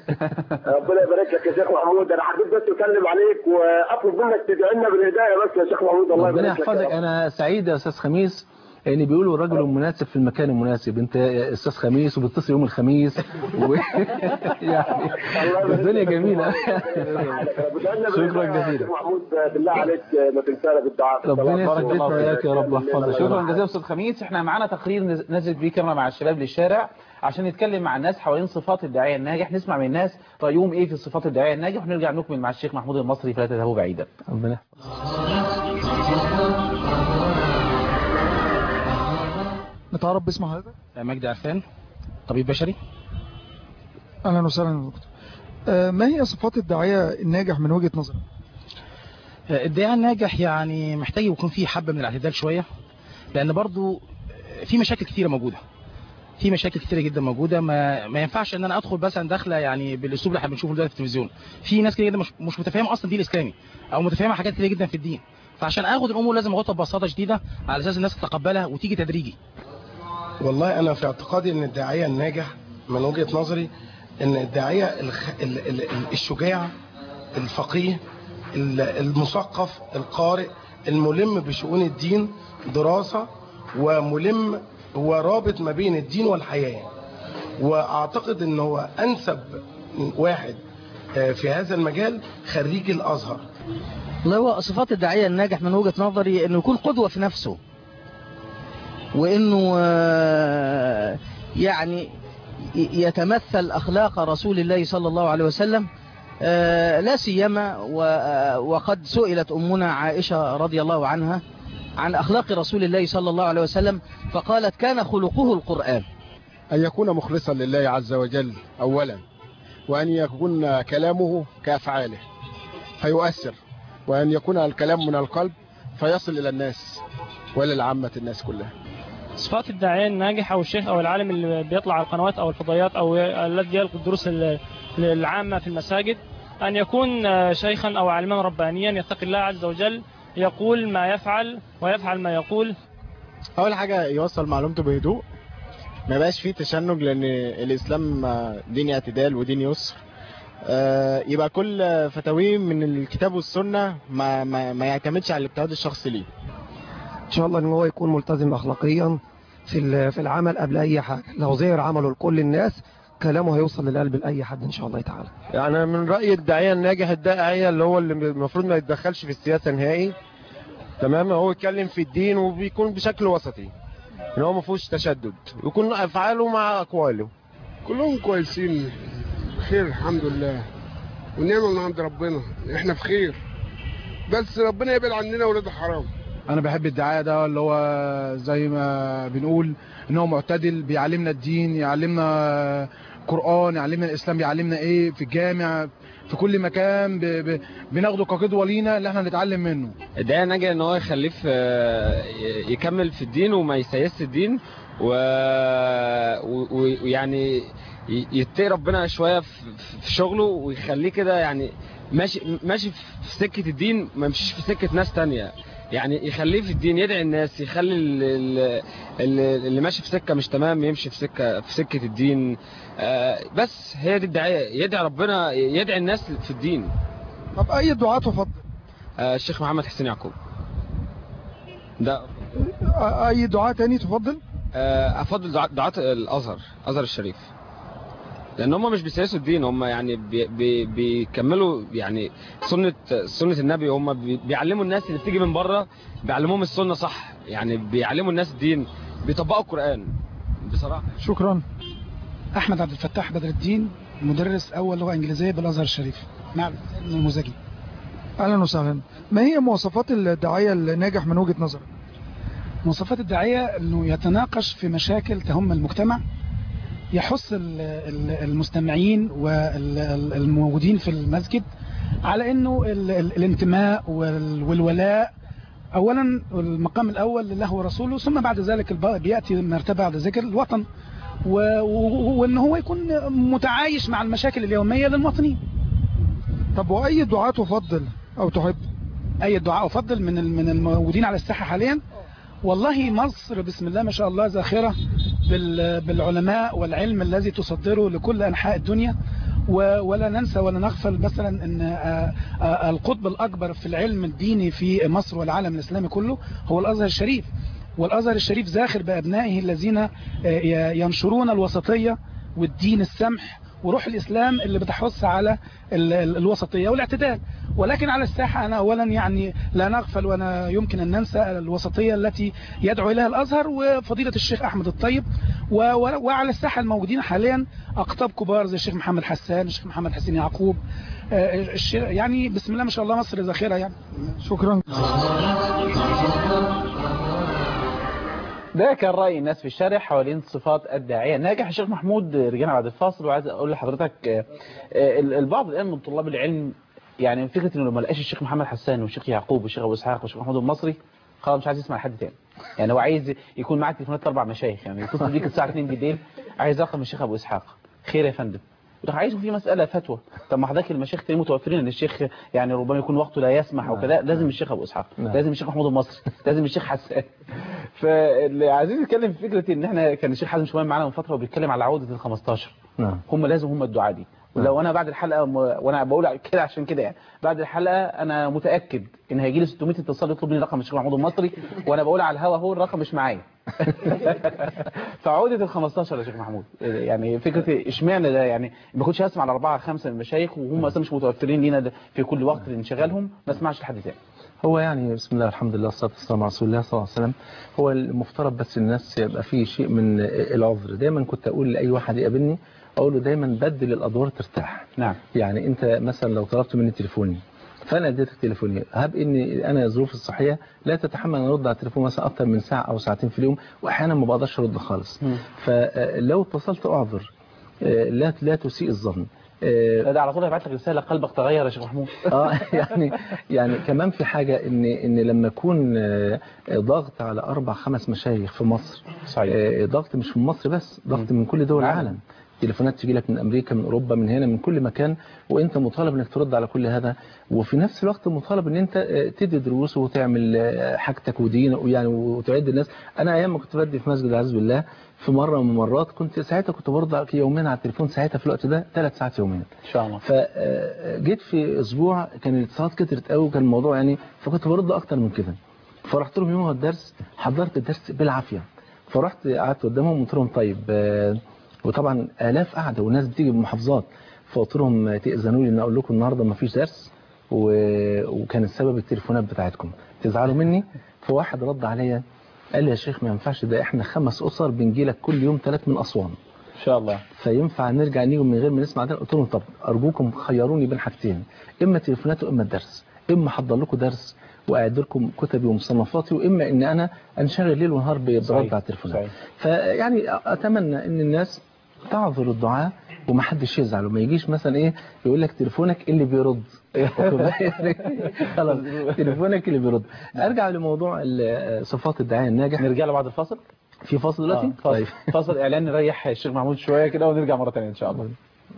ربنا يبارك لك يا شيخ محمود. انا حبيت بس اتكلم عليك واطلب منك تدعي لنا بالهدايه بس يا شيخ محمود. الله ربنا يبارك لك. يحفظك. انا سعيد يا استاذ خميس يعني بيقولوا الرجل المناسب في المكان المناسب. انت يا استاذ خميس وبتصل يوم الخميس يعني الدنيا جميله. شكرا جزيلا محمود، بالله عليك ما تنسانا بالدعاء. ربنا يثبتنا وياك يا رب يحفظك. شكرا جزيلا استاذ خميس. احنا معانا تقرير نزل بيه كاميرا مع الشباب للشارع عشان نتكلم مع الناس حوالين صفات الداعيه الناجح، نسمع من الناس رايهم ايه في صفات الداعيه الناجح، ونرجع نكمل مع الشيخ محمود المصري فلا تذهبوا بعيدا. ربنا نتعرف باسم حضرتك؟ مجدي عرفان، طبيب بشري. اهلا وسهلا يا دكتور. ما هي صفات الداعيه الناجح من وجهه نظرك؟ الداعيه الناجح يعني محتاج يكون فيه حبه من الاعتدال شويه، لان برضو في مشاكل كثيره موجوده، في مشاكل كثيره جدا موجوده. ما ينفعش ان انا ادخل مثلا داخله يعني بالاسلوب اللي احنا بنشوفه دلوقتي في التلفزيون. في ناس كتير جدا مش متفاهمه اصلا الدين الاسلامي، او متفاهمه حاجات كتير جدا في الدين. فعشان اخد الامور لازم اخدها ببساطه شديده على اساس الناس تتقبلها وتيجي تدريجي. والله انا في اعتقادي ان الداعيه الناجح من وجهه نظري ان الداعية الشجاع الفقيه المثقف القارئ الملم بشؤون الدين دراسة وملم ورابط ما بين الدين والحياة. واعتقد ان هو انسب واحد في هذا المجال خريج الازهر. والله هو صفات الداعية الناجح من وجهة نظري انه يكون قدوة في نفسه، وانه يعني يتمثل اخلاق رسول الله صلى الله عليه وسلم، لا سيما وقد سئلت امنا عائشة رضي الله عنها عن اخلاق رسول الله صلى الله عليه وسلم فقالت كان خلقه القرآن. ان يكون مخلصا لله عز وجل اولا، وان يكون كلامه كافعاله فيؤثر، وان يكون الكلام من القلب فيصل الى الناس وللعامة الناس كلها. صفات الداعية الناجح او الشيخ او العالم اللي بيطلع على القنوات او الفضائيات او الذي يلقي الدروس العامة في المساجد ان يكون شيخا او عالما ربانيا يتقي الله عز وجل، يقول ما يفعل ويفعل ما يقول. اول حاجة يوصل معلومته بهدوء، ما يبقاش فيه تشنج، لان الاسلام دين اعتدال ودين يسر. يبقى كل فتاويه من الكتاب والسنة، ما يعتمدش على الاجتهاد الشخصي ليه. ان شاء الله ان هو يكون ملتزم اخلاقيا في العمل قبل اي حاجة. لو ظهر عمله لكل الناس كلامه هيوصل للقلب لاي حد ان شاء الله تعالى. يعني من رأي الداعية الناجح الداعية اللي هو اللي المفروض ما يتدخلش في السياسة نهائي، تمام، هو يتكلم في الدين وبيكون بشكل وسطي، ان هو ما فيهوش تشدد، يكون افعاله مع اقواله. كلهم كويسين بخير الحمد لله، ونعمة من عند ربنا، احنا في خير، بس ربنا يبعد عننا ولاد الحرام. انا بحب الدعايه ده اللي هو زي ما بنقول ان هو معتدل، بيعلمنا الدين، يعلمنا قرآن، يعلمنا الاسلام، يعلمنا ايه في الجامع، في كل مكان بناخده كقدوه لينا اللي احنا نتعلم منه. الداعيه ناجح ان هو يخليه يكمل في الدين وما يسيس الدين، ويعني يتقي ربنا شويه في شغله، ويخليه كده يعني ماشي في سكه الدين، ما يمشيش في سكه ناس تانية، يعني يخليه في الدين، يدعي الناس، يخلي اللي ماشي في سكه مش تمام يمشي في سكه الدين. بس هي دي الدعايه، يدعي ربنا، يدعي الناس في الدين. طب اي دعاء تفضل؟ الشيخ محمد حسين يعقوب ده. اي دعاء تاني تفضل؟ افضل دعاة الازهر الشريف، لان هم مش بيسيسوا الدين، هم يعني بيكملوا يعني سنة النبي، هم بيعلموا الناس اللي بتيجي من بره، بيعلموهم السنة صح، يعني بيعلموا الناس الدين، بيطبقوا القرآن بصراحة. شكرا. احمد عبد الفتاح بدر الدين، مدرس اول لغة انجليزية بالازهر الشريف، نعم نموذجي. اهلا وسهلا. ما هي مواصفات الداعية الناجح من وجهة نظرك؟ مواصفات الداعية انه يتناقش في مشاكل تهم المجتمع، يحث المستمعين والموجودين في المسجد على انه الانتماء والولاء اولا المقام الاول لله ورسوله، ثم بعد ذلك بياتي مرتبه بعد ذكر الوطن، وان هو يكون متعايش مع المشاكل اليوميه للمواطنين. طب واي دعاء تفضل او تحب؟ اي دعاء افضل من الموجودين على الساحه حاليا؟ والله مصر بسم الله ما شاء الله زاخرة بالعلماء والعلم الذي تصدره لكل أنحاء الدنيا، ولا ننسى ولا نغفل مثلا أن القطب الأكبر في العلم الديني في مصر والعالم الإسلامي كله هو الأزهر الشريف، والأزهر الشريف زاخر بأبنائه الذين ينشرون الوسطية والدين السمح وروح الإسلام اللي بتحث على الوسطية والاعتدال. ولكن على الساحة أنا أولا يعني لا نغفل ولا يمكن أن ننسى الوسطية التي يدعو إليها الأزهر وفضيلة الشيخ أحمد الطيب، وعلى الساحة الموجودين حاليا أقطاب كبار زي الشيخ محمد حسان، الشيخ محمد حسين يعقوب، يعني بسم الله ما شاء الله مصر ذاخرة يعني. شكرا. ده كان رأي الناس في الشارع حوالين صفات الداعية الناجح. الشيخ محمود رجعنا بعد الفاصل، وعايز اقول لحضرتك البعض الان من طلاب العلم يعني فكرة انه لما لقاش الشيخ محمد حسان والشيخ يعقوب والشيخ ابو اسحاق والشيخ محمود المصري خلاص مش عايز يسمع حد تاني، يعني هو عايز يكون معاه تليفونات 4 مشايخ، يعني يتصل بيك الساعة 2 بالليل عايز رقم الشيخ ابو اسحاق، خير يا فندم، عايزه في مسألة فتوى، طب ما حضرتك المشايخ تاني متوفرين ان الشيخ يعني ربما يكون وقته لا يسمح او كذا، لازم الشيخ ابو اسحاق، لازم الشيخ محمود المصري، لازم الشيخ حسان. فاللي عايزين نتكلم في فكرة ان احنا كان الشيخ حازم شومان معانا من فترة وبيتكلم على عودة ال15 هم لازم هم الدعاء دي. ولو انا بعد الحلقه وانا بقول كده عشان كده يعني بعد الحلقه انا متاكد ان هيجي لي 600 اتصال يطلب مني رقم الشيخ محمود المصري وانا بقول على الهوا هو الرقم مش معايا. فعودة ال 15 يا شيخ محمود، يعني فكره اشمعنى ده، يعني ما كنتش هسمع على 4 5 من المشايخ وهم اصلا مش متوفرين لينا في كل وقت لانشغالهم، ما اسمعش لحد تاني. هو يعني بسم الله الحمد لله والصلاه والسلام على رسول الله صلى الله عليه وسلم. هو المفترض بس الناس يبقى فيه شيء من العذر. دايما كنت اقول لاي واحد يقابلني اقول له دايما بدل الادوار ترتاح. نعم. يعني انت مثلا لو طلبت مني تليفوني فانا اديتك تليفوني، هب اني انا ظروفي الصحيه لا تتحمل ان ارد على التليفون مثلا اكتر من ساعه او ساعتين في اليوم، واحيانا ما بقدرش ارد خالص. فلو اتصلت اعذر، لا تسيء الظن. ده على طول هيبعت لك رساله قلبك تغير يا شيخ محمود. يعني كمان في حاجه ان لما يكون ضغط على 4 5 مشايخ في مصر، صحيح. ضغط مش من مصر بس، ضغط من كل دول العالم. تليفونات تجي لك من امريكا، من اوروبا، من هنا، من كل مكان، وانت مطالب انك ترد على كل هذا، وفي نفس الوقت مطالب ان انت تدي دروس وتعمل حاجتك ودين يعني وتعد الناس. انا ايام ما كنت بدي في مسجد العز بالله في مره من المرات كنت ساعتها كنت برد يومين على التليفون، ساعتها في الوقت ده 3 ساعات يوميا ان شاء الله. فجيت في اسبوع كان الاتصالات كترت قوي وكان الموضوع يعني فكنت برد اكتر من كده، فرحت لهم يوم الدرس حضرت الدرس بالعافيه، فرحت قعدت قدامهم وقلت لهم طيب وطبعا آلاف قاعده وناس بتيجي بمحافظات، فقلت لهم تأذنوا لي ان اقول لكم النهارده ما فيش درس وكان السبب التليفونات بتاعتكم، تزعلوا مني؟ فواحد رد عليا قال لي يا شيخ ما ينفعش، ده احنا 5 اسر بنجي لك كل يوم 3 من اسوان ان شاء الله، فينفع نرجع نيجي من غير ما نسمع ده؟ قلت لهم طب ارجوكم خيروني بين حاجتين، اما تليفونات واما الدرس، اما احضر لكم درس واعد لكم كتبي ومصنفاتي، واما ان انا انشغل ليل ونهار برد على التليفونات. فيعني اتمنى ان الناس تعذر الدعاء ومحدش يزعل وما يجيش مثلا ايه يقول لك تليفونك اللي بيرد. خلاص تليفونك اللي بيرد. ارجع لموضوع صفات الداعية الناجح. نرجع له بعد الفاصل. في فاصل دلوقتي؟ طيب فاصل اعلان نريح الشيخ محمود شويه كده ونرجع مره ثانيه ان شاء الله.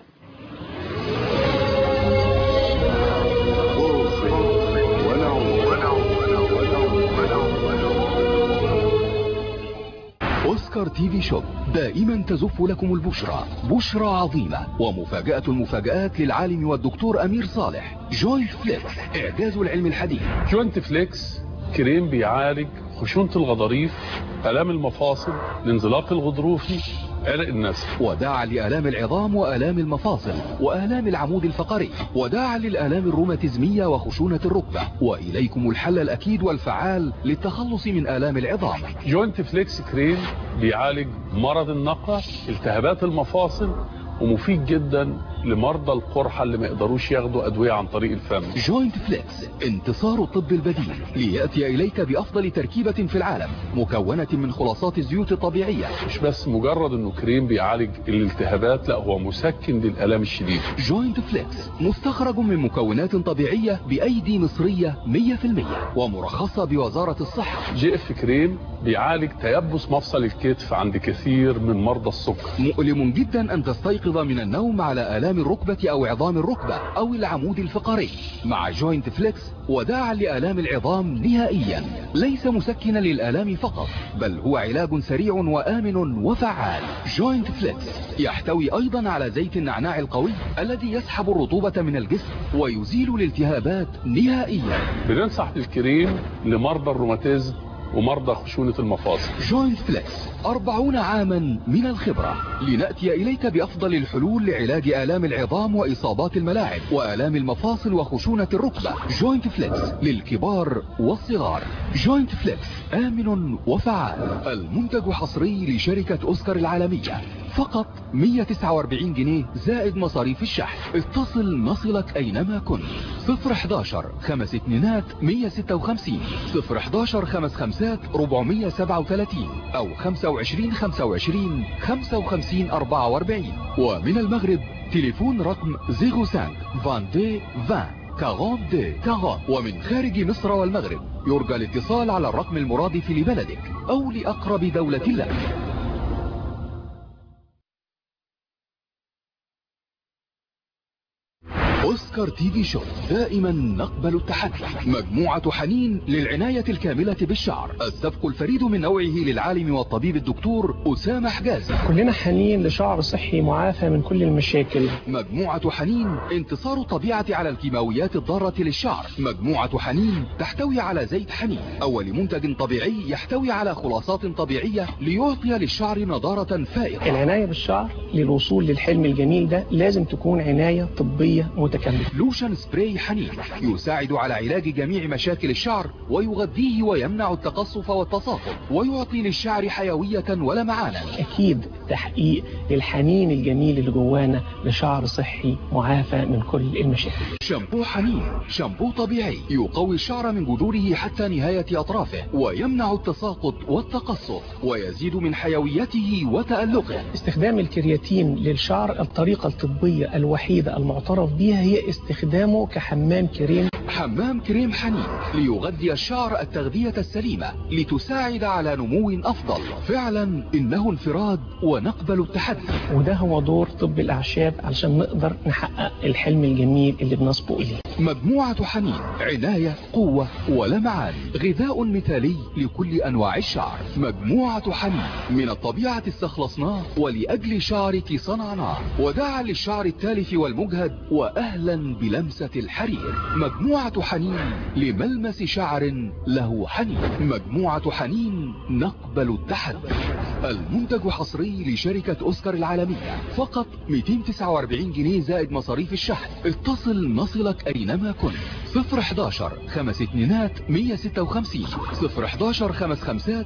أوسكار تي في شوب دائما تزف لكم البشرى، بشرى عظيمة ومفاجأة المفاجآت للعالم والدكتور أمير صالح. جوينت فليكس إعجاز العلم الحديث. جوينت فليكس كريم بيعالج خشونة الغضاريف، آلام المفاصل، الانزلاق الغضروفي، عرق النسف، وداعا لآلام العظام وآلام المفاصل وآلام العمود الفقري، وداعا للآلام الروماتيزمية وخشونة الركبة، وإليكم الحل الأكيد والفعال للتخلص من آلام العظام. جوينت فليكس كريم بيعالج مرض النقع، التهابات المفاصل، ومفيد جدا لمرضى القرحة اللي ما يقدروش ياخدوا أدوية عن طريق الفم. جوينت فليكس انتصار الطب البديل ليأتي إليك بأفضل تركيبة في العالم مكونة من خلاصات الزيوت الطبيعية. مش بس مجرد انه كريم بيعالج الالتهابات، لا هو مسكن للآلام الشديدة. جوينت فليكس مستخرج من مكونات طبيعية بأيدي مصرية 100% ومرخصة بوزارة الصحة. جيف كريم بيعالج تيبس مفصل الكتف عند كثير من مرضى السكر. مؤلم جدا أن تستيقظ من النوم على آلام الركبة أو عظام الركبة أو العمود الفقري. مع جوينت فليكس وداعا لآلام العظام نهائيا، ليس مسكنا للآلام فقط بل هو علاج سريع وآمن وفعال. جوينت فليكس يحتوي أيضا على زيت النعناع القوي الذي يسحب الرطوبة من الجسم ويزيل الالتهابات نهائيا. بننصح بالكريم لمرضى الروماتيزم ومرضى خشونة المفاصل. جوينت فليكس 40 عاما من الخبرة لنأتي إليك بأفضل الحلول لعلاج آلام العظام وإصابات الملاعب وآلام المفاصل وخشونة الركبة. جوينت فليكس للكبار والصغار. جوينت فليكس آمن وفعال. المنتج حصري لشركة أوسكار العالمية، فقط 149 جنيه زائد مصاريف الشحن. اتصل نصلك أينما كنت. 011 5 2 156 011 5 5 437 أو 25 25 55 44. ومن المغرب تليفون رقم 05 22 20 42 40. ومن خارج مصر والمغرب يرجى الاتصال على الرقم المرادف لبلدك أو لأقرب دولة لك. أوسكار تي في شو، دائما نقبل التحدي. مجموعة حنين للعناية الكاملة بالشعر، السبق الفريد من نوعه للعالم والطبيب الدكتور أسامة حجازي. كلنا حنين لشعر صحي معافى من كل المشاكل. مجموعة حنين انتصار الطبيعة على الكيماويات الضارة للشعر. مجموعة حنين تحتوي على زيت حنين، أول منتج طبيعي يحتوي على خلاصات طبيعية ليعطي للشعر نضارة فائقة. العناية بالشعر للوصول للحلم الجميل ده لازم تكون عناية طبية متكاملة. لوشن سبراي حنين يساعد على علاج جميع مشاكل الشعر ويغذيه ويمنع التقصف والتصاقل ويعطي للشعر حيوية ولمعانا. أكيد تحقيق للحنين الجميل اللي جوانا لشعر صحي معافى من كل المشاكل. شامبو حنين، شامبو طبيعي يقوي الشعر من جذوره حتى نهاية أطرافه ويمنع التساقط والتقصف ويزيد من حيويته وتألقه. استخدام الكرياتين للشعر الطريقة الطبية الوحيدة المعترف بها هي استخدامه كحمام كريم. حمام كريم حنين ليغذي الشعر التغذية السليمة لتساعد على نمو أفضل. فعلا إنه انفراد ونقبل التحدي، وده هو دور طب الأعشاب علشان نقدر نحقق الحلم الجميل اللي بنسبق إليه. مجموعة حنين عناية قوة ولمعان، غذاء مثالي لكل أنواع الشعر. مجموعة حنين من الطبيعة استخلصناه ولأجل شعرك صنعناه، وداعا للشعر التالف والمجهد وأهلا بلمسة الحرير. مجموعة حنين لملمس شعر له حنين. مجموعة حنين نقبل التحدي. المنتج حصري لشركة أوسكار العالمية، فقط 249 جنيه زائد مصاريف الشحن. اتصل نصلك أينما كنت. 011 5 2 156 011 5 5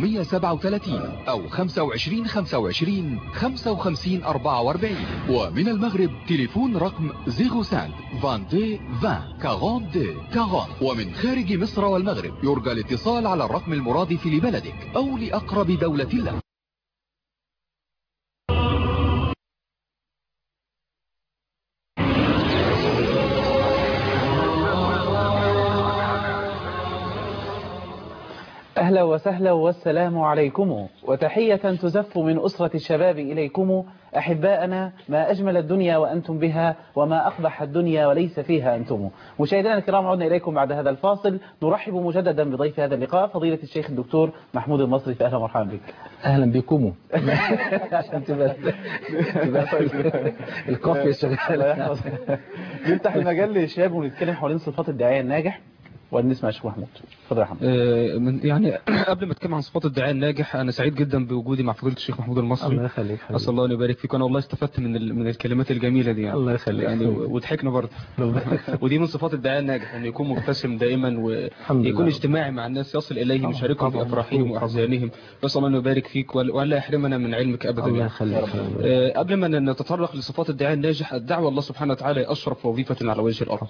437 أو 25 25 55 44. ومن المغرب تليفون رقم 05 22 20 42 40. ومن خارج مصر والمغرب يرجى الاتصال على الرقم المرادف لبلدك أو لأقرب دولة له. أهلا وسهلا والسلام عليكم، وتحية تزف من أسرة الشباب إليكم. أحباءنا، ما أجمل الدنيا وأنتم بها، وما أقبح الدنيا وليس فيها أنتم. مشاهدينا الكرام، عدنا إليكم بعد هذا الفاصل. نرحب مجددا بضيف هذا اللقاء فضيلة الشيخ الدكتور محمود المصري. فأهلا ومرحبا بك. أهلا بكم. عشان تبقى الكافية شغالة. نفتح المجال للشباب ونتكلم حوالين صفات الداعية الناجح ونسمع الشيخ محمود. اتفضل يا محمود. يعني قبل ما اتكلم عن صفات الداعية الناجح، انا سعيد جدا بوجودي مع فضيلة الشيخ محمود المصري. الله يخليك. اسال الله ان يبارك فيك. انا والله استفدت من الكلمات الجميلة دي يعني. الله يخليك. يعني وضحكنا برضه. ودي من صفات الداعية الناجح، ان يكون مبتسم دائما ويكون اجتماعي مع الناس، يصل اليهم يشاركهم في افراحهم واحزانهم. نسال الله ان يبارك فيك ولا يحرمنا من علمك ابدا. الله يخليك. قبل ما نتطرق لصفات الداعية الناجح، الدعوة الله سبحانه وتعالى اشرف وظيفة على وجه الارض.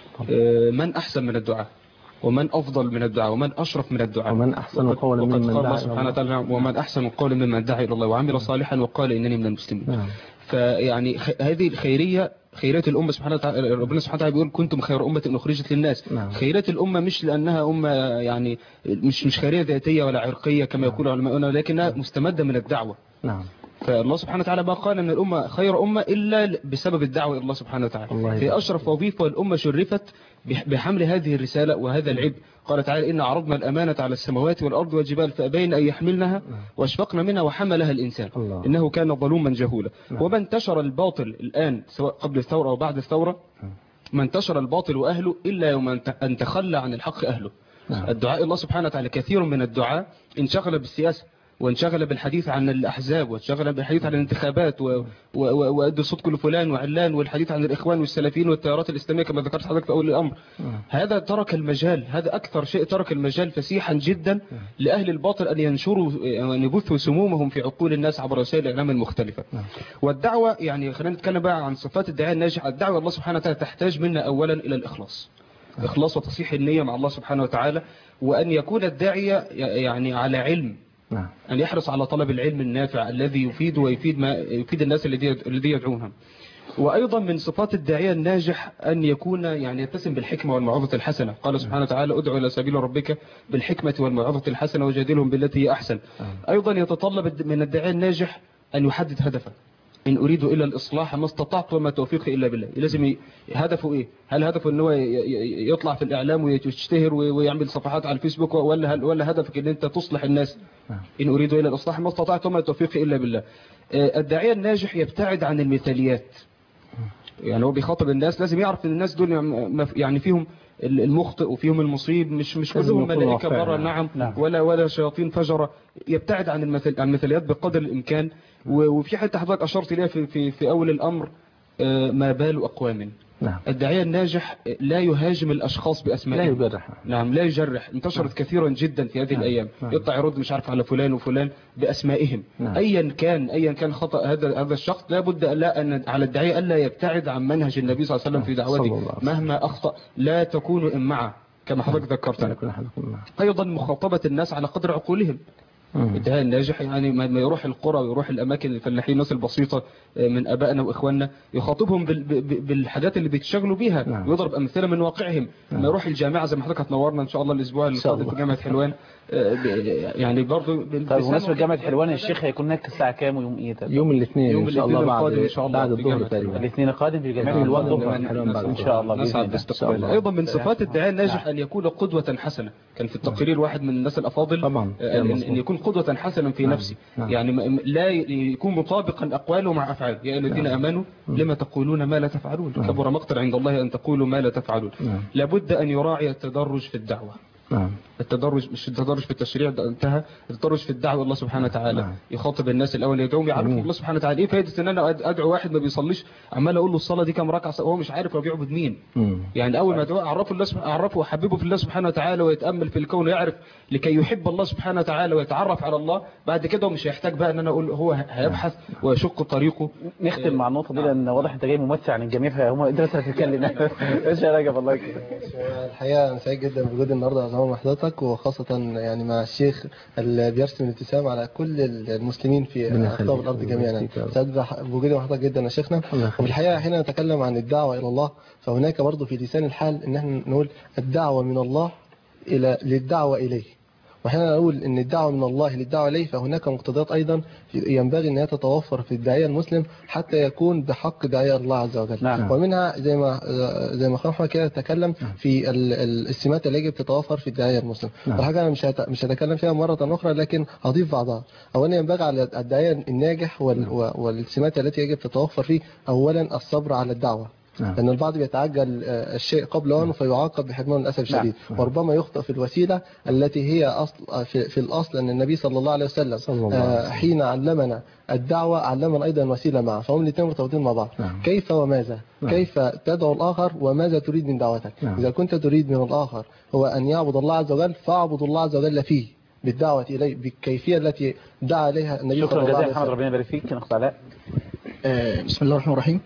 من احسن من الدعاء، ومن أفضل من الدعاء، ومن أشرف من الدعاء، ومن أحسن قولا ممن دعا الله سبحانه وتعالى ومن أحسن قولا ممن دعا إلى الله وعمل صالحا وقال إنني من المسلمين. فيعني هذه الخيرية، خيرية الأمة سبحانه وتعالى، ربنا سبحانه وتعالى بيقول كنتم خير أمة أخرجت للناس. خيرية الأمة مش لأنها أمة يعني مش خيرية ذاتية ولا عرقية كما يقول علماؤنا، لكنها مستمدة من الدعوة. نعم. فالله سبحانه وتعالى ما قال ان الامه خير امه الا بسبب الدعوه الى الله سبحانه وتعالى. في اشرف وظيفه، والامه شرفت بحمل هذه الرساله وهذا العبء. قال تعالى إن عرضنا الأمانة على السماوات والأرض والجبال فأبين أن يحملنها واشفقنا منها وحملها الإنسان إنه كان ظلوما جهولا. وما انتشر الباطل الآن سواء قبل الثورة أو بعد الثورة، ما انتشر الباطل وأهله إلا يوم أن تخلى عن الحق أهله. الدعاء الله سبحانه وتعالى، كثير من الدعاء انشغل بالسياسة وانشغل بالحديث عن الأحزاب وانشغل بالحديث عن الانتخابات وأدوا صوت كل فلان وعلان والحديث عن الإخوان والسلفيين والتيارات الإسلامية كما ذكرت حضرتك في أول الأمر. هذا ترك المجال، هذا أكثر شيء ترك المجال فسيحا جدا لأهل الباطل أن ينشروا أن يبثوا سمومهم في عقول الناس عبر وسائل الإعلام المختلفة. والدعوة يعني خلينا نتكلم بقى عن صفات الداعية الناجح. الدعوة الله سبحانه وتعالى تحتاج منا أولا إلى الإخلاص، إخلاص وتصحيح النية مع الله سبحانه وتعالى، وأن يكون الداعية يعني على علم، أن يحرص على طلب العلم النافع الذي يفيد يفيد الناس الذي يدعونهم. وأيضا من صفات الداعية الناجح أن يكون يعني يتسم بالحكمة والموعظة الحسنة. قال سبحانه وتعالى ادعو إلى سبيل ربك بالحكمة والموعظة الحسنة وجادلهم بالتي هي أحسن. أيضا يتطلب من الداعية الناجح أن يحدد هدفه، إن أريد إلا الإصلاح ما استطعت وما توفيقي إلا بالله. لازم هدفه إيه؟ هل هدفه إن هو يطلع في الإعلام ويشتهر ويعمل صفحات على الفيسبوك، ولا هدفك إن أنت تصلح الناس؟ إن أريد إلا الإصلاح ما استطعت وما توفيقي إلا بالله. الداعية الناجح يبتعد عن المثاليات. يعني هو بيخاطب الناس، لازم يعرف ان الناس دول يعني فيهم المخطئ وفيهم المصيب، مش كلهم ملائكه بره، نعم. ولا شياطين فجره. يبتعد عن المثاليات بقدر الامكان. وفي حته حضرتك اشرت اليها في اول الامر، ما بال اقوام. الداعية الناجح لا يهاجم الأشخاص بأسمائهم، لا يجرح. نعم، لا يجرح. انتشرت كثيرا جدا في هذه الأيام. يطلع يرد مش عارف على فلان وفلان بأسمائهم. أيا كان خطأ هذا الشخص، لا بد أن على الداعية ألا يبتعد عن منهج النبي صلى الله عليه وسلم في دعوته. مهما أخطأ لا تكونوا إمعة كما حضرتك ذكرت. أيضا مخاطبة الناس على قدر عقولهم. الداعية الناجح يعني ما يروح القرى ويروح الأماكن الفلاحين، الناس البسيطة من أبائنا وإخواننا، يخاطبهم بالحاجات اللي بيتشغلوا بيها، ويضرب أمثلة من واقعهم. ما يروح الجامعة زي ما حضرتك هتنورنا إن شاء الله الأسبوع القادم في جامعة حلوان. يعني برضه بمناسبة جامعة حلوان، الشيخ هيكون هناك الساعة كام ويوم إيه؟ يوم الاثنين إن شاء الله، بعد الظهر تقريبا. الاثنين القادم في جامعة حلوان إن شاء الله بإذن الله. أيضا من صفات الداعية الناجح أن يكون قدوة حسنة. كان في التقرير واحد من الناس الأفاضل طبعا أن يكون قدوة حسنة في نفسه. يعني لا يكون مطابقا أقواله مع أفعاله. يا الذين آمنوا لما تقولون ما لا تفعلون، كبر مقتا عند الله أن تقولوا ما لا تفعلون. لابد أن يراعي التدرج في الدعوة. التدرج مش التدرج في التشريع، ده انتهى. التدرج في الدعوه الله سبحانه وتعالى. يخاطب الناس الاول، يدعوهم، يعرف الله سبحانه وتعالى. ايه فائده ان انا ادعو واحد ما بيصليش، عمال اقول له الصلاه دي كام ركعه وهو مش عارف هو بيعبد مين؟ يعني اول ما ادعوه اعرفه وحببه في الله سبحانه وتعالى، ويتامل في الكون ويعرف لكي يحب الله سبحانه وتعالى ويتعرف على الله. بعد كده مش هيحتاج بقى ان انا اقول هو هيبحث ويشق طريقه. نختم مع النقطه دي لان واضح انت جاي ممثل عن الجميع، فهم انت بس هتتكلم. ايش يا رجب؟ الله يكرمك. الحقيقه انا سعيد جدا بوجودي النهارده مع حضرتك، وخاصه يعني مع الشيخ اللي بيرسم الابتسام على كل المسلمين في أقطار الأرض جميعا. سعيد بوجودي مع حضرتك جدا يا شيخنا. وفي الحقيقة حين نتكلم عن الدعوة إلى الله، فهناك برضه في لسان الحال إن احنا نقول الدعوة من الله للدعوة إليه. وحين نقول ان الدعوة من الله للدعوة إليه، فهناك مقتضيات أيضا ينبغي أنها تتوفر في الداعية المسلم حتى يكون بحق داعية الله عز وجل. ومنها زي ما خلفنا كده تكلم في السمات اللي يجب تتوفر في الداعية المسلم. وحاجة أنا مش هتكلم فيها مرة أخرى، لكن هضيف بعضها. أولا ينبغي على الداعية الناجح والسمات التي يجب تتوفر فيه، أولا الصبر على الدعوة، لأن البعض بيتعجل الشيء قبل أن فيعاقب بحرمان للأسف الشديد. وربما يخطئ في الوسيلة التي هي أصل في الأصل أن النبي صلى الله عليه وسلم حين علمنا الدعوة علمنا أيضا الوسيلة معه، فهم الاثنين مرتبطين مع بعض. كيف وماذا؟ كيف تدعو الآخر وماذا تريد من دعوتك؟ إذا كنت تريد من الآخر هو أن يعبد الله عز وجل، فاعبد الله عز وجل فيه بالدعوة إليه بالكيفية التي دعا عليها النبي صلى الله عليه وسلم. شكرا. ربنا يبارك فيك. نقص علاء. بسم الله الرحمن الرحيم.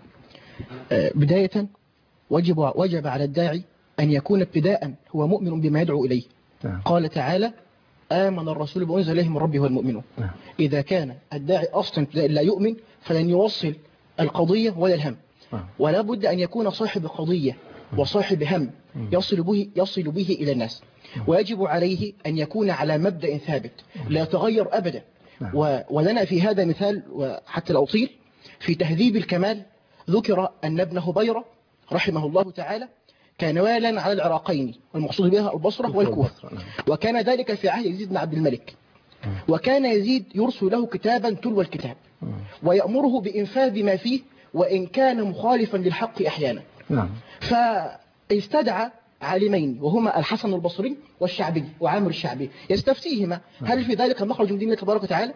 بداية وجب على الداعي أن يكون ابتداء هو مؤمن بما يدعو إليه. قال تعالى: آمن الرسول بما أنزل إليه من ربه والمؤمنون. إذا كان الداعي أصلا لا يؤمن فلن يوصل القضية ولا الهم، ولا بد أن يكون صاحب قضية وصاحب هم يصل به إلى الناس. ويجب عليه أن يكون على مبدأ ثابت لا يتغير أبدا. ولنا في هذا مثال، وحتى لا أطيل، في تهذيب الكمال ذكر أن ابن هبيرة رحمه الله تعالى كان والا على العراقين، والمقصود بها البصرة والكوفة، وكان ذلك في عهد يزيد بن عبد الملك. وكان يزيد يرسل له كتابا تلو الكتاب ويأمره بإنفاذ ما فيه وإن كان مخالفا للحق أحيانا. فاستدعى عالمين وهما الحسن البصري والشعبي وعامر الشعبي يستفتيهما هل في ذلك مخرج من دين الله تبارك وتعالى؟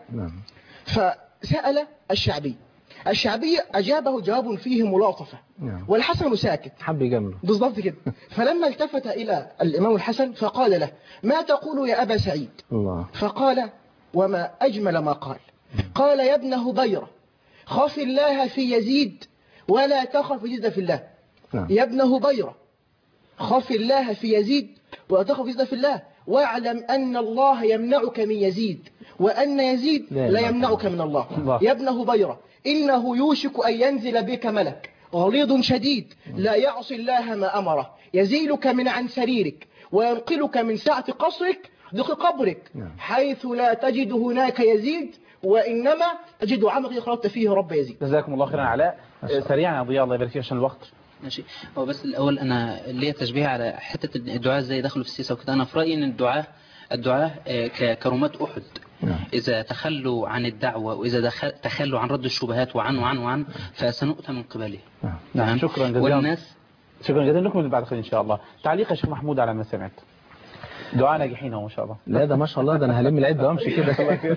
فسأل الشعبي أجابه جواب فيه ملاطفة، والحسن ساكت حب يجمله بالضبط كده. فلما التفت إلى الإمام الحسن فقال له: ما تقول يا أبا سعيد؟ فقال: وما أجمل ما قال يا ابن هبيرة، خف الله في يزيد ولا تخف يزيد في الله. يا ابن هبيرة، خف الله في يزيد ولا تخف يزيد في الله، واعلم أن الله يمنعك من يزيد وأن يزيد لا يمنعك من الله. يا ابن هبيرة، إنه يوشك أن ينزل بك ملك غليظ شديد لا يعصي الله ما أمره، يزيلك من عن سريرك وينقلك من سعة قصرك ضيق قبرك حيث لا تجد هناك يزيد وإنما تجد عمل خلطت فيه رب يزيد. جزاكم الله خيرا علاء. سريعا يا ضياء الله يبارك فيك عشان الوقت. ماشي. هو بس الأول أنا ليا تشبيه على حتة الدعاء ازاي دخلوا في السياسة وكده. أنا في رأيي إن الدعاء كرمات أحد إذا تخلوا عن الدعوة وإذا تخلوا عن رد الشبهات وعن فسنؤتى من قبله. نعم. شكرا جزيلا. والناس شكرا جزيلا لكم بعد خير إن شاء الله. تعليق يا شيخ محمود على ما سمعت. دعاء ناجحين ما شاء الله. لا ده ما شاء الله، ده انا هلم العده وامشي كده.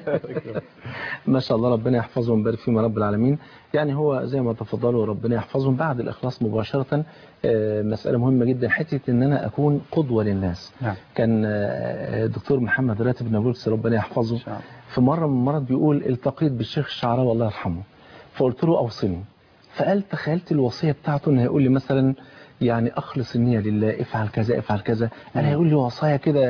ما شاء الله ربنا يحفظهم ويبارك فيهم يا رب العالمين. يعني هو زي ما تفضلوا ربنا يحفظهم. بعد الاخلاص مباشره مساله مهمه جدا، حته ان انا اكون قدوه للناس. نعم. كان الدكتور محمد راتب نابلسي ربنا يحفظه في مره من المرات بيقول التقيت بالشيخ الشعراوي الله يرحمه، فقلت له اوصني، فقال تخيلت الوصيه بتاعته انه هيقول لي مثلا يعني أخلص النية لله، افعل كذا افعل كذا. أنا هيقول لي وصايا كده،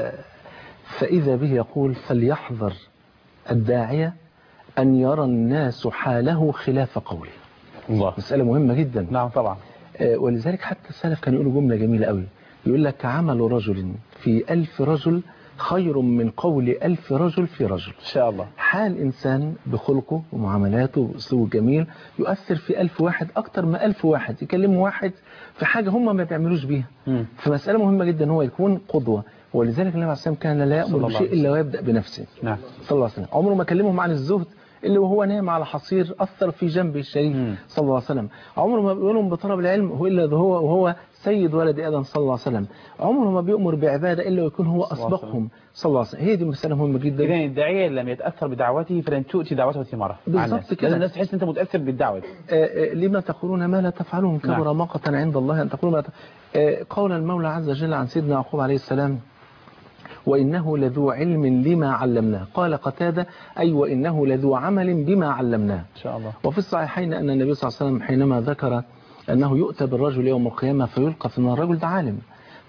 فإذا به يقول فليحذر الداعية أن يرى الناس حاله خلاف قوله. الله. مسألة مهمة جدا. نعم طبعا. ولذلك حتى السلف كانوا يقولوا جملة جميلة قوي، يقول لك عمل رجل في 1000 رجل خير من قول 1000 رجل في رجل. إن شاء الله. حال إنسان بخلقه ومعاملاته وأسلوبه جميل يؤثر في 1000 واحد أكتر ما 1000 واحد يكلموا واحد في حاجة هم ما بيعملوش بيها. فمسألة مهمة جدا هو يكون قدوة. ولذلك النبي عليه الصلاة والسلام كان لا يأمر بشيء إلا ويبدأ بنفسه. نعم. صلى الله عليه وسلم. عمره ما كلمهم عن الزهد اللي وهو نايم على حصير أثر في جنبه الشريف صلى الله عليه وسلم. عمره ما بيقول لهم بطلب العلم هو إلا وهو سيد ولد آدم صلى الله عليه وسلم. عمره ما بيأمر بعبادة إلا ويكون هو أسبقهم صلى الله عليه وسلم. هي دي مسألة مهمة جدا. إذن الداعية لم يتأثر بدعوته فلن تؤتي دعوته ثمارة. بالضبط كده. الناس تحس أنت متأثر بالدعوة. لما تقولون ما لا تفعلون كبر مقتا عند الله أن تقولوا قول المولى عز وجل عن سيدنا يعقوب عليه السلام وإنه لذو علم لما علمناه. قال قتادة أي وإنه لذو عمل بما علمناه. إن شاء الله. وفي الصحيحين أن النبي صلى الله عليه وسلم حينما ذكر أنه يؤتى بالرجل يوم القيامة فيلقى في النار، الرجل ده عالم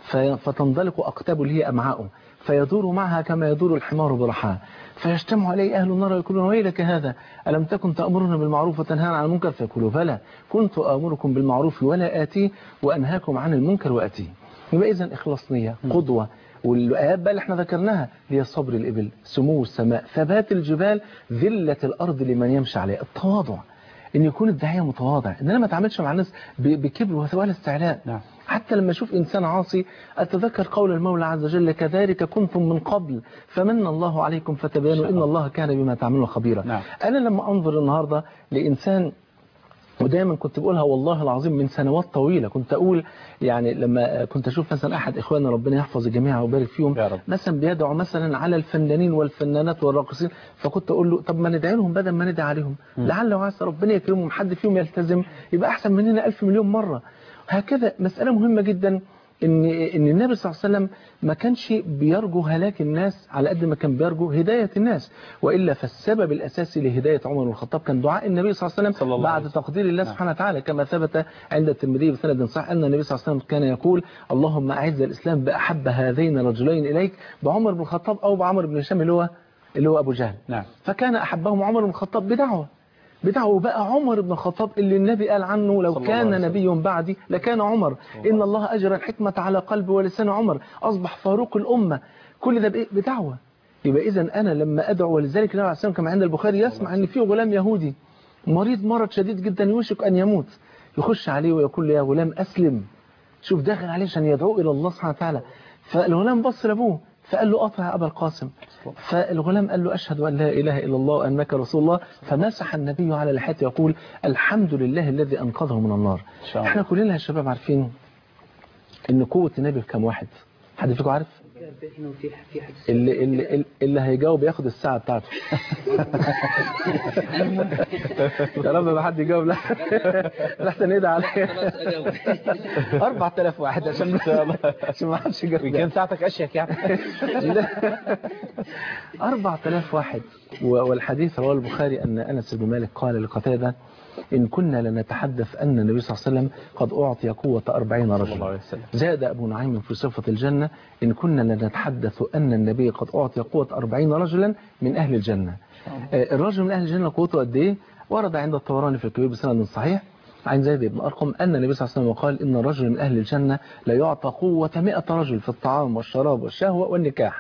فتنطلق أقتابه اللي هي أمعاؤه فيدور معها كما يدور الحمار برحاه، فيجتمع عليه أهل النار ويقولون ويلك هذا ألم تكن تأمرنا بالمعروف وتنهانا عن المنكر؟ فيقولوا بلى كنت آمركم بالمعروف ولا آتيه وأنهاكم عن المنكر وآتيه. يبقى إذن إخلاص نية، قدوة. والآيات بقى اللي احنا ذكرناها هي صبر الإبل، سمو السماء، ثبات الجبال، ذلة الأرض لمن يمشي عليها، التواضع، ان يكون الداعية متواضع، ان انا ما اتعاملش مع الناس بكبر ولا استعلاء. نعم. حتى لما اشوف انسان عاصي اتذكر قول المولى عز وجل كذلك كنتم من قبل فمن الله عليكم فتبينوا ان الله كان بما تعملون خبيرا. نعم. انا لما انظر النهارده لانسان، ودايما كنت بقولها والله العظيم من سنوات طويلة، كنت أقول يعني لما كنت أشوف مثلا أحد إخواننا ربنا يحفظ الجميع ويبارك فيهم مثلا بيدعو مثلا على الفنانين والفنانات والراقصين، فكنت أقول له طب ما ندعي لهم بدل ما ندعي عليهم، لعل وعسى ربنا يكرمهم حد فيهم يلتزم يبقى أحسن مننا 1000 مليون مرة. هكذا مسألة مهمة جدا إن النبي صلى الله عليه وسلم ما كانش بيرجو هلاك الناس على قد ما كان بيرجو هداية الناس، وإلا فالسبب الأساسي لهداية عمر بن الخطاب كان دعاء النبي صلى الله عليه وسلم بعد تقدير الله سبحانه وتعالى، كما ثبت عند الترمذي بسند صحيح أن النبي صلى الله عليه وسلم كان يقول اللهم أعز الإسلام بأحب هذين الرجلين إليك، بعمر بن الخطاب أو بعمر بن هشام اللي هو أبو جهل. نعم. فكان أحبهم عمر بن الخطاب بدعوة بقى عمر بن الخطاب اللي النبي قال عنه لو كان نبي بعدي لكان عمر، إن الله أجرى الحكمة على قلب ولسان عمر، أصبح فاروق الأمة، كل ده بدعوة. يبقى إذن أنا لما أدعو، ولذلك النبي عليه الصلاة والسلام كما عند البخاري يسمع أن في غلام يهودي مرض شديد جدا يوشك أن يموت، يخش عليه ويقول له يا غلام أسلم. شوف داخل عليه عشان يدعو إلى الله سبحانه وتعالى. فالغلام بص لأبوه فقال له أطع أبا القاسم، فالغلام قال له أشهد أن لا إله إلا الله وأنك رسول الله، فمسح النبي على لحيته يقول الحمد لله الذي أنقذه من النار. احنا كلنا يا شباب عارفين إن قوة النبي كم واحد؟ حد فيكم عارف؟ اللي هيجاوب ياخد الساعة بتاعته. يا رب ما حد يجاوب، لا لحسن ندعي عليه. 4000 واحد عشان ما حدش يجاوب. كان ساعتك أشيك يعني. 4000 واحد. والحديث رواه البخاري أن أنس بن مالك قال لقتادة إن كنا لنتحدث أن النبي صلى الله عليه وسلم قد أعطي قوة 40 رجلا. زاد أبو نعيم في صفة الجنة إن كنا لنتحدث أن النبي قد أعطي قوة 40 رجلا من أهل الجنة. الرجل من أهل الجنة قوته قد إيه؟ ورد عند الطبراني في الكبير بسند صحيح عن زيد بن أرقم أن النبي صلى الله عليه وسلم قال إن الرجل من أهل الجنة لا يعطى قوة 100 رجل في الطعام والشراب والشهوة والنكاح.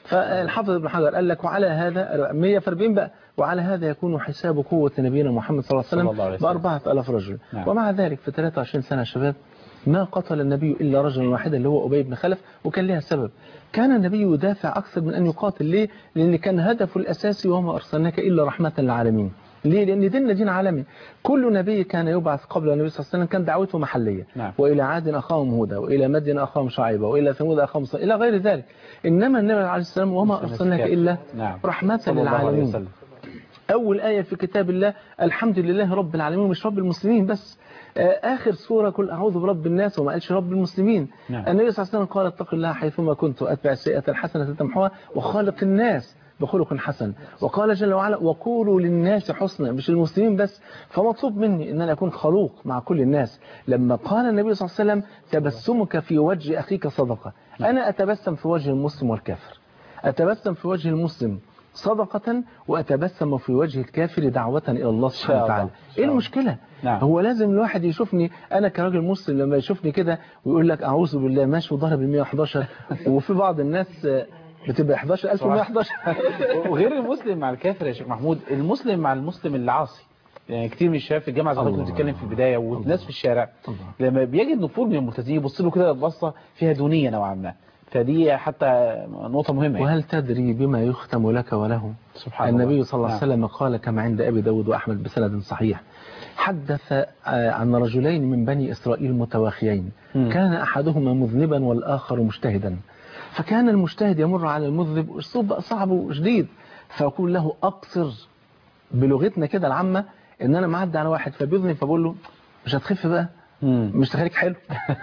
فالحافظ ابن حجر قال لك وعلى هذا 140 بقى، وعلى هذا يكون حساب قوة نبينا محمد صلى الله عليه وسلم ب4000 رجل. ومع ذلك في 23 سنة يا شباب ما قتل النبي إلا رجلا واحدا اللي هو أبي بن خلف، وكان لها سبب. كان النبي يدافع أكثر من أن يقاتل. ليه؟ لأن كان هدفه الأساسي وما أرسلناك إلا رحمة للعالمين. ليه؟ لأن ديننا دين عالمي. كل نبي كان يبعث قبل النبي صلى الله عليه وسلم كان دعوته محلية. وإلى عاد أخاهم هودا، وإلى مدين أخاهم شعيبة، وإلى ثمود أخاهم صالح، إلى غير ذلك. إنما النبي عليه السلام وما أرسلناك إلا رحمة للعالمين. أول آية في كتاب الله الحمد لله رب العالمين، مش رب المسلمين بس. آخر سورة قل أعوذ برب الناس، وما قالش رب المسلمين. النبي صلى الله عليه وسلم قال اتق الله حيثما كنت وأتبع السيئة الحسنة تمحوها وخالق الناس بخلق حسن. وقال جل وعلا وقولوا للناس حسنا، مش المسلمين بس. فمطلوب مني ان انا اكون خلوق مع كل الناس. لما قال النبي صلى الله عليه وسلم تبسمك في وجه اخيك صدقة، انا اتبسم في وجه المسلم والكافر، اتبسم في وجه المسلم صدقة، وأتبسم في وجه الكافر دعوة إلى الله سبحانه وتعالى. إيه المشكلة؟ هو لازم الواحد يشوفني أنا كراجل مسلم لما يشوفني كده ويقول لك أعوذ بالله ماشي وضرب 111، وفي بعض الناس بتبقى 11111. وغير المسلم مع الكافر يا شيخ محمود، المسلم مع المسلم العاصي. يعني كتير من الشباب في الجامعة زي ما كنت بتتكلم في البداية، والناس في الشارع لما بيجد نفور من الملتزمين يبص له كده بصة فيها دونية نوعا ما. فدي حتى نقطة مهمة. وهل تدري بما يختم لك وله؟ سبحان الله. النبي صلى الله عليه وسلم قال كما عند أبي داود وأحمد بسند صحيح، حدث عن رجلين من بني إسرائيل متواخيين، كان أحدهما مذنبا والآخر مجتهدا. فكان المجتهد يمر على المذنب أسلوب صعب وشديد، فأقول له أقصر بلغتنا كده العامة إن أنا معدي على واحد فبيذنب، فبقول له مش هتخف بقى، مش تخليك حلو.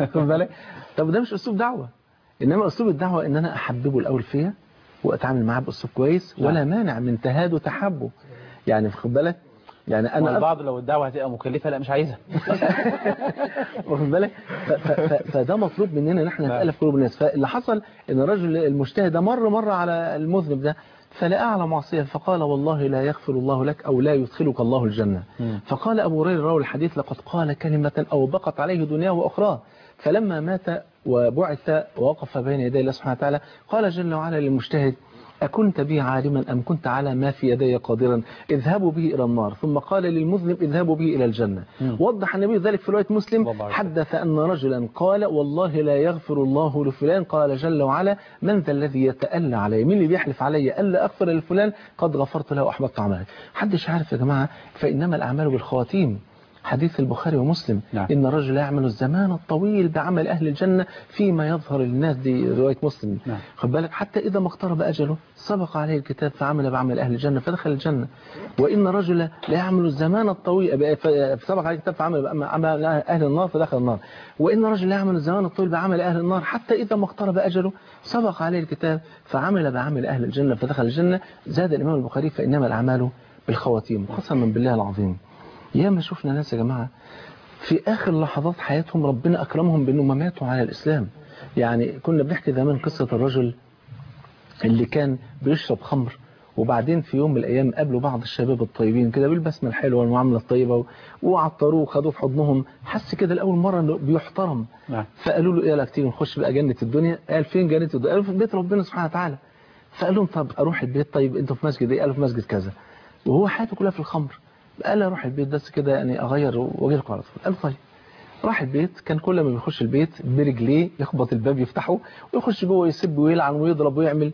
طب ده مش أسلوب دعوة. إنما أسلوب الدعوة إن أنا أحببه الأول فيها وأتعامل معاه بأسلوب كويس، ولا مانع من تهاد وتحبه. يعني خد بالك، يعني أنا البعض لو الدعوة هتبقى مكلفة لا مش عايزها. واخد بالك، فده مطلوب مننا نحن نتألف قلوب الناس. فاللي حصل إن الرجل المجتهد مر على المذنب ده فلا أعلى معصية، فقال والله لا يغفر الله لك أو لا يدخلك الله الجنة. فقال أبو هريرة راوي الحديث لقد قال كلمة أو بقت عليه دنياه وأخراه. فلما مات وبعث ووقف بين يدي الله سبحانه وتعالى قال جل وعلا للمجتهد أكنت بي عالما أم كنت على ما في يدي قادرا؟ اذهبوا به إلى النار. ثم قال للمذنب اذهبوا به إلى الجنة. وضح النبي ذلك في رواية مسلم، حدث أن رجلا قال والله لا يغفر الله لفلان، قال جل وعلا من ذا الذي يتألى علي؟ مين اللي بيحلف علي ألا أغفر لفلان؟ قد غفرت له وأحبطت عمله. حدش عارف يا جماعة، فإنما الأعمال بالخواتيم. حديث البخاري ومسلم إن الرجل يعمل الزمان الطويل بعمل أهل الجنة فيما يظهر للناس، دي رواية مسلم. خد بالك، حتى إذا ما اقترب أجله سبق عليه الكتاب فعمل بعمل أهل الجنة فدخل الجنة. وإن الرجل لا يعمل الزمان الطويل فسبق عليه الكتاب فعمل عمل أهل النار فدخل النار. وإن الرجل لا يعمل الزمان الطويل بعمل أهل النار حتى إذا ما اقترب أجله سبق عليه الكتاب فعمل بعمل أهل الجنة فدخل الجنة. زاد الإمام البخاري فإنما الأعمال بالخواتيم. قسما بالله العظيم ياما شفنا ناس يا جماعة في آخر لحظات حياتهم ربنا أكرمهم بأنهم ماتوا على الإسلام. يعني كنا بنحكي زمان قصة الرجل اللي كان بيشرب خمر، وبعدين في يوم من الأيام قابلوا بعض الشباب الطيبين كده بالبسمة الحلوة والمعاملة الطيبة وعطروه وخدوه في حضنهم، حس كده لأول مرة إنه بيحترم. فقالوا له إيه لا كتير نخش بقى جنة الدنيا. قال فين جنة الدنيا؟ قالوا في بيت ربنا سبحانه وتعالى. فقال لهم طب أروح البيت. طيب أنتوا في مسجد إيه؟ قالوا في مسجد كذا. وهو حياته كلها في الخمر. قال اروح البيت بس كده يعني اغير واجي لكم على طول. قال طيب. راح البيت، كان كل ما بيخش البيت برجليه يخبط الباب يفتحه ويخش جوه يسب ويلعن ويضرب ويعمل.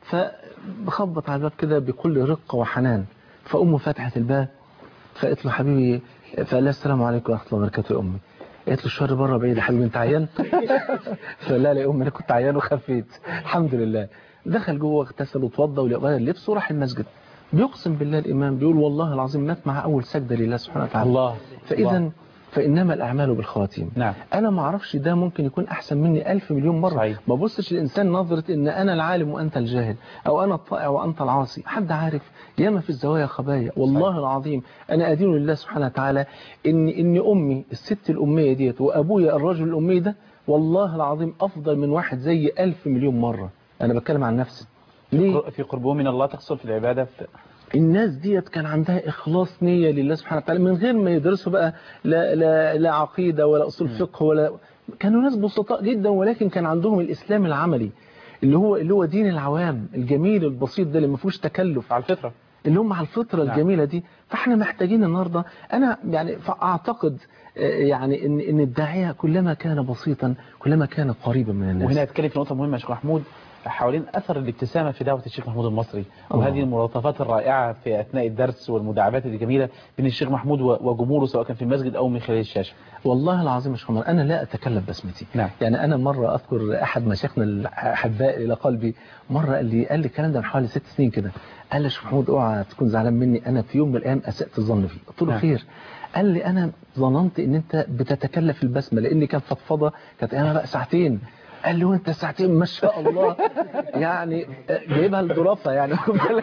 فبخبط على الباب كده بكل رقه وحنان. فامه فتحت الباب فقالت له حبيبي، فقال لها السلام عليكم ورحمه الله وبركاته يا امي. قالت له الشر بره بعيد يا حبيبي انت عيان؟ فقال لها يا امي انا كنت عيان وخفيت الحمد لله. دخل جوه اغتسل وتوضى وغير لبسه وراح المسجد. بيقسم بالله الإمام بيقول والله العظيم مات مع أول سجدة لله سبحانه وتعالى. الله. فإذا فإنما الأعمال بالخواتيم. أنا ما أعرفش ده ممكن يكون أحسن مني 1000 مليون مرة. صحيح. ما بصش الإنسان نظرة إن أنا العالم وأنت الجاهل أو أنا الطائع وأنت العاصي. حد عارف ياما في الزوايا خبايا. والله صحيح. العظيم أنا أدين لله سبحانه وتعالى إن أمي الست الأمية ديت وأبويا الرجل الأمي ده والله العظيم أفضل من واحد زي 1000 مليون مرة. أنا بتكلم عن نفسي. ليه؟ في قربهم من الله تحصل في العبادة. الناس ديت كان عندها إخلاص نية لله سبحانه وتعالى من غير ما يدرسوا بقى لا عقيدة ولا أصول فقه ولا. كانوا ناس بسطاء جدا ولكن كان عندهم الإسلام العملي. اللي هو دين العوام الجميل البسيط ده اللي ما فيهوش تكلف، على الفطرة، اللي هم على الفطرة الجميلة دي. فاحنا محتاجين النهارده، انا يعني اعتقد يعني ان الداعية كلما كان بسيطا كلما كان قريبا من الناس. وهنا اتكلم في نقطة مهمة يا شيخ محمود حوالين اثر الابتسامة في دعوة الشيخ محمود المصري، وهذه الملاطفات الرائعة في اثناء الدرس والمداعبات الجميلة بين الشيخ محمود وجمهوره سواء كان في المسجد او من خلال الشاشة. والله العظيم يا شيخ محمود انا لا اتكلف بسمتي. نعم. يعني انا مرة اذكر احد مشايخنا الاحباء الى قلبي، مرة قال لي الكلام ده من حوالي 6 سنين كده، قال لي يا شيخ محمود اوعى تكون زعلان مني، انا في يوم من الايام اسأت الظن فيه. قلت له خير؟ قال لي انا ظننت ان انت بتتكلف البسمة لان كان فضفضة كانت ايامها بقى ساعتين. قال له انت ساعتين ما شاء الله يعني جايبها الظرافه يعني.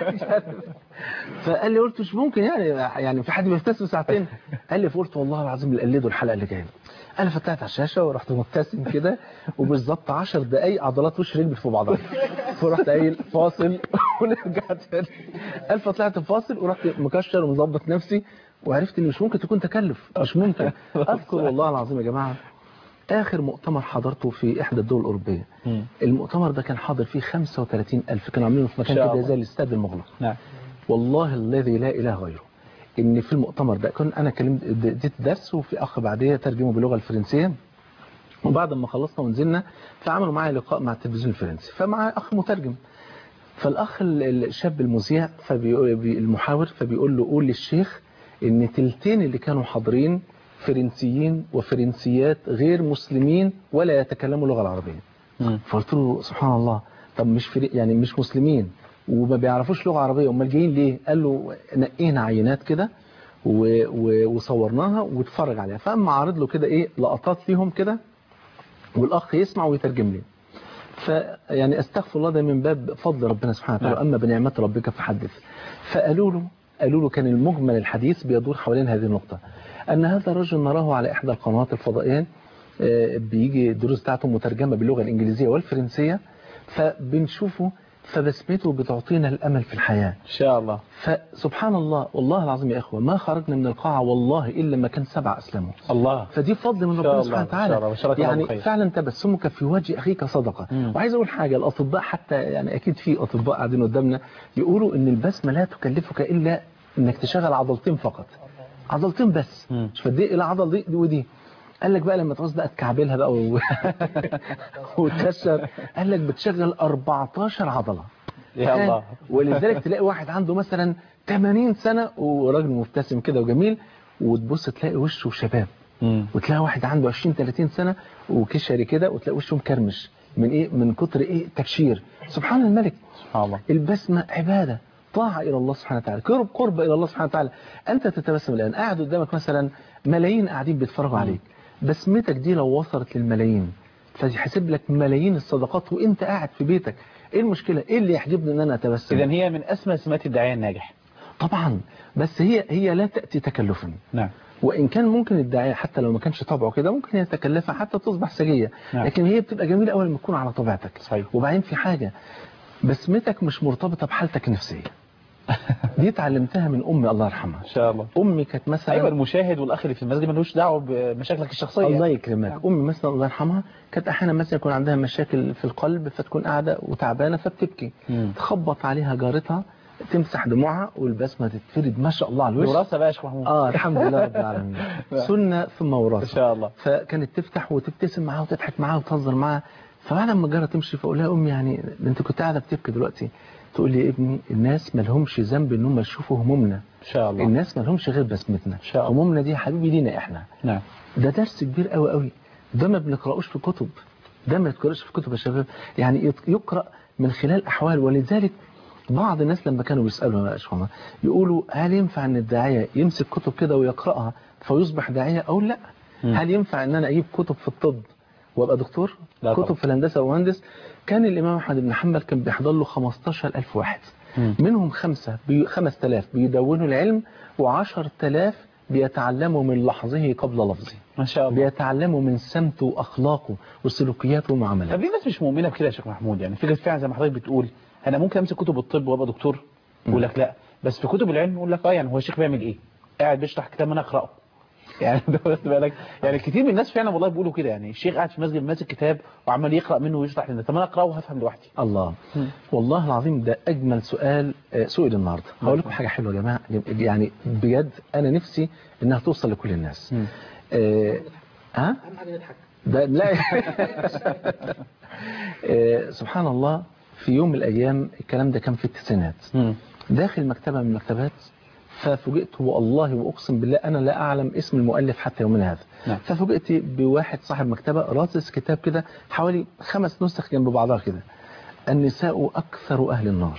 فقال لي قلت مش ممكن يعني في حد بيبتسم ساعتين؟ قال لي فقلت والله العظيم اللي قلده الحلقه اللي جايه. انا فتحت على الشاشه ورحت مبتسم كده وبالظبط 10 دقايق عضلات وش رجلي في بعضها، فرحت قايل فاصل ونرجع تاني. قال فطلعت فاصل ورحت مكشر ومظبط نفسي وعرفت ان مش ممكن تكون تكلف، مش ممكن. اذكر والله العظيم يا جماعه آخر مؤتمر حضرته في إحدى الدول الأوروبية، المؤتمر ده كان حاضر فيه 35,000، كانوا عاملينه في مكان كده زي الاستاد المغلق. نعم. والله الذي لا إله غيره إن في المؤتمر ده كنت أنا اديت درس وفي أخ بعديه ترجمه باللغة الفرنسية، وبعد ما خلصنا ونزلنا فعملوا معايا لقاء مع التلفزيون الفرنسي، فمعايا أخ مترجم، فالأخ الشاب المذيع المحاور فبيقول له قول للشيخ إن تلتين اللي كانوا حاضرين فرنسيين وفرنسيات غير مسلمين ولا يتكلموا اللغة العربية. فقلت له سبحان الله، طب مش يعني مش مسلمين وما بيعرفوش لغة عربية امال جايين ليه؟ قال له نقينا عينات كده وصورناها واتفرج عليها، فاما عارض له كده ايه لقطات ليهم كده والاخ يسمع ويترجم لي. فيعني استغفر الله ده من باب فضل ربنا سبحانه وتعالى، اما بنعمة ربك فحدث. فقالوا له كان المجمل الحديث بيدور حوالين هذه النقطة، أن هذا الرجل نراه على إحدى القنوات الفضائية بيجي الدروس بتاعته مترجمة باللغة الإنجليزية والفرنسية، فبنشوفه فبسمته بتعطينا الأمل في الحياة إن شاء الله. فسبحان الله والله العظيم يا إخوة ما خرجنا من القاعة والله إلا ما كان 7 أسلموا. الله. فدي فضل من ربنا سبحانه وتعالى. يعني فعلا تبسمك في وجه أخيك صدقة. وعايز أقول حاجة، الأطباء حتى يعني أكيد في أطباء قاعدين قدامنا يقولوا إن البسمة لا تكلفك إلا إنك تشغل عضلتين فقط، عضلتين بس، مش فدي الى عضل دي ودي. قال لك بقى لما تعوز بقى تكعبلها بقى وتكسر، قال لك بتشغل 14 عضلة. يا الله. ولذلك تلاقي واحد عنده مثلا 80 سنة وراجل مبتسم كده وجميل، وتبص تلاقي وشه شباب، وتلاقي واحد عنده 20-30 سنة وكشري كده وتلاقي وشه مكرمش من ايه؟ من كتر ايه؟ تكشير. سبحان الملك. سبحان الله. البسمة عبادة، طاعة إلى الله سبحانه وتعالى، قرب إلى الله سبحانه وتعالى. أنت تتبسم الآن، قاعد قدامك مثلا ملايين قاعدين بيتفرجوا عليك، بسمتك دي لو وصلت للملايين فيحسب لك ملايين الصدقات وانت قاعد في بيتك. ايه المشكلة؟ ايه اللي يحجبني ان انا اتبسم؟ اذا هي من اسمى سمات الداعية الناجح طبعا، بس هي لا تأتي تكلفا. نعم. وإن كان ممكن الداعية حتى لو ما كانش طبعه كده ممكن يتكلفها حتى تصبح سجية. نعم. لكن هي بتبقى جميلة أول ما تكون على طبيعتك. صحيح. وبعدين في حاجة، بسمتك مش مرتبطة بحالتك النفسية. دي اتعلمتها من امي الله يرحمها. ان شاء الله. امي كانت مثلا ايوه المشاهد والاخ اللي في المسجد ملوش دعوه بمشاكلك الشخصيه. الله يكرمك. امي مثلا الله يرحمها كانت احيانا مثلا يكون عندها مشاكل في القلب فتكون قاعده وتعبانه فبتبكي، تخبط عليها جارتها تمسح دموعها والبسمه تتفرد ما شاء الله على الوش. وراثه بقى يا شيخ محمود. الحمد لله رب العالمين. سنه ثم وراثه ان شاء الله. فكانت تفتح وتبتسم معاها وتضحك معاها وتهزر معاها. فبعد ما الجاره تمشي فاقول لها امي يعني انت كنت قاعده بتبكي دلوقتي؟ تقول لي يا ابني الناس ما لهمش ذنب ان هم يشوفوا همومنا. ان شاء الله. الناس ما لهمش غير بسمتنا. همومنا دي يا حبيبي لينا احنا. نعم. ده درس كبير قوي قوي، ده ما بنقراوش في كتب، ده ما يتقراش في كتب يا شباب، يعني يقرا من خلال احوال. ولذلك بعض الناس لما كانوا بيسالوا يا شيخنا يقولوا هل ينفع ان الداعيه يمسك كتب كده ويقراها فيصبح داعيه او لا؟ هل ينفع ان انا اجيب كتب في الطب وابقى دكتور؟ لا كتب طبعا. في الهندسه ومهندس. كان الامام احمد بن حنبل كان بيحضر له 15,000 واحد، منهم 5000 بيدونوا العلم و10,000 بيتعلموا من لحظه قبل لفظه. ما شاء الله. بيتعلموا من سمته واخلاقه وسلوكياته ومعاملاته. طب ليه الناس مش مؤمنه بكده يا شيخ محمود؟ يعني فكره فعلا زي ما حضرتك بتقول انا ممكن امسك كتب الطب وابقى دكتور، يقول لك لا، بس في كتب العلم يقول لك يعني هو الشيخ بيعمل ايه؟ قاعد بيشرح كتاب انا اقراه. يعني بالك يعني كتير من الناس فعلا والله بيقولوا كده، يعني الشيخ قاعد في مسجد ماسك كتاب وعمال يقرأ منه ويشرح لنا، طب انا اقراه وهفهم لوحدي. الله. والله العظيم ده اجمل سؤال سئل النهارده. هقول لكم حاجه حلوه يا جماعه، يعني بجد انا نفسي انها توصل لكل الناس. ها اهم حاجه نضحك ده لا سبحان الله. في يوم من الايام الكلام ده كان في التسعينات، داخل مكتبه من المكتبات، ففوجئت والله واقسم بالله انا لا اعلم اسم المؤلف حتى يومنا هذا. ففوجئت بواحد صاحب مكتبه راصص كتاب كده حوالي 5 نسخ جنب بعضها كده، النساء اكثر اهل النار.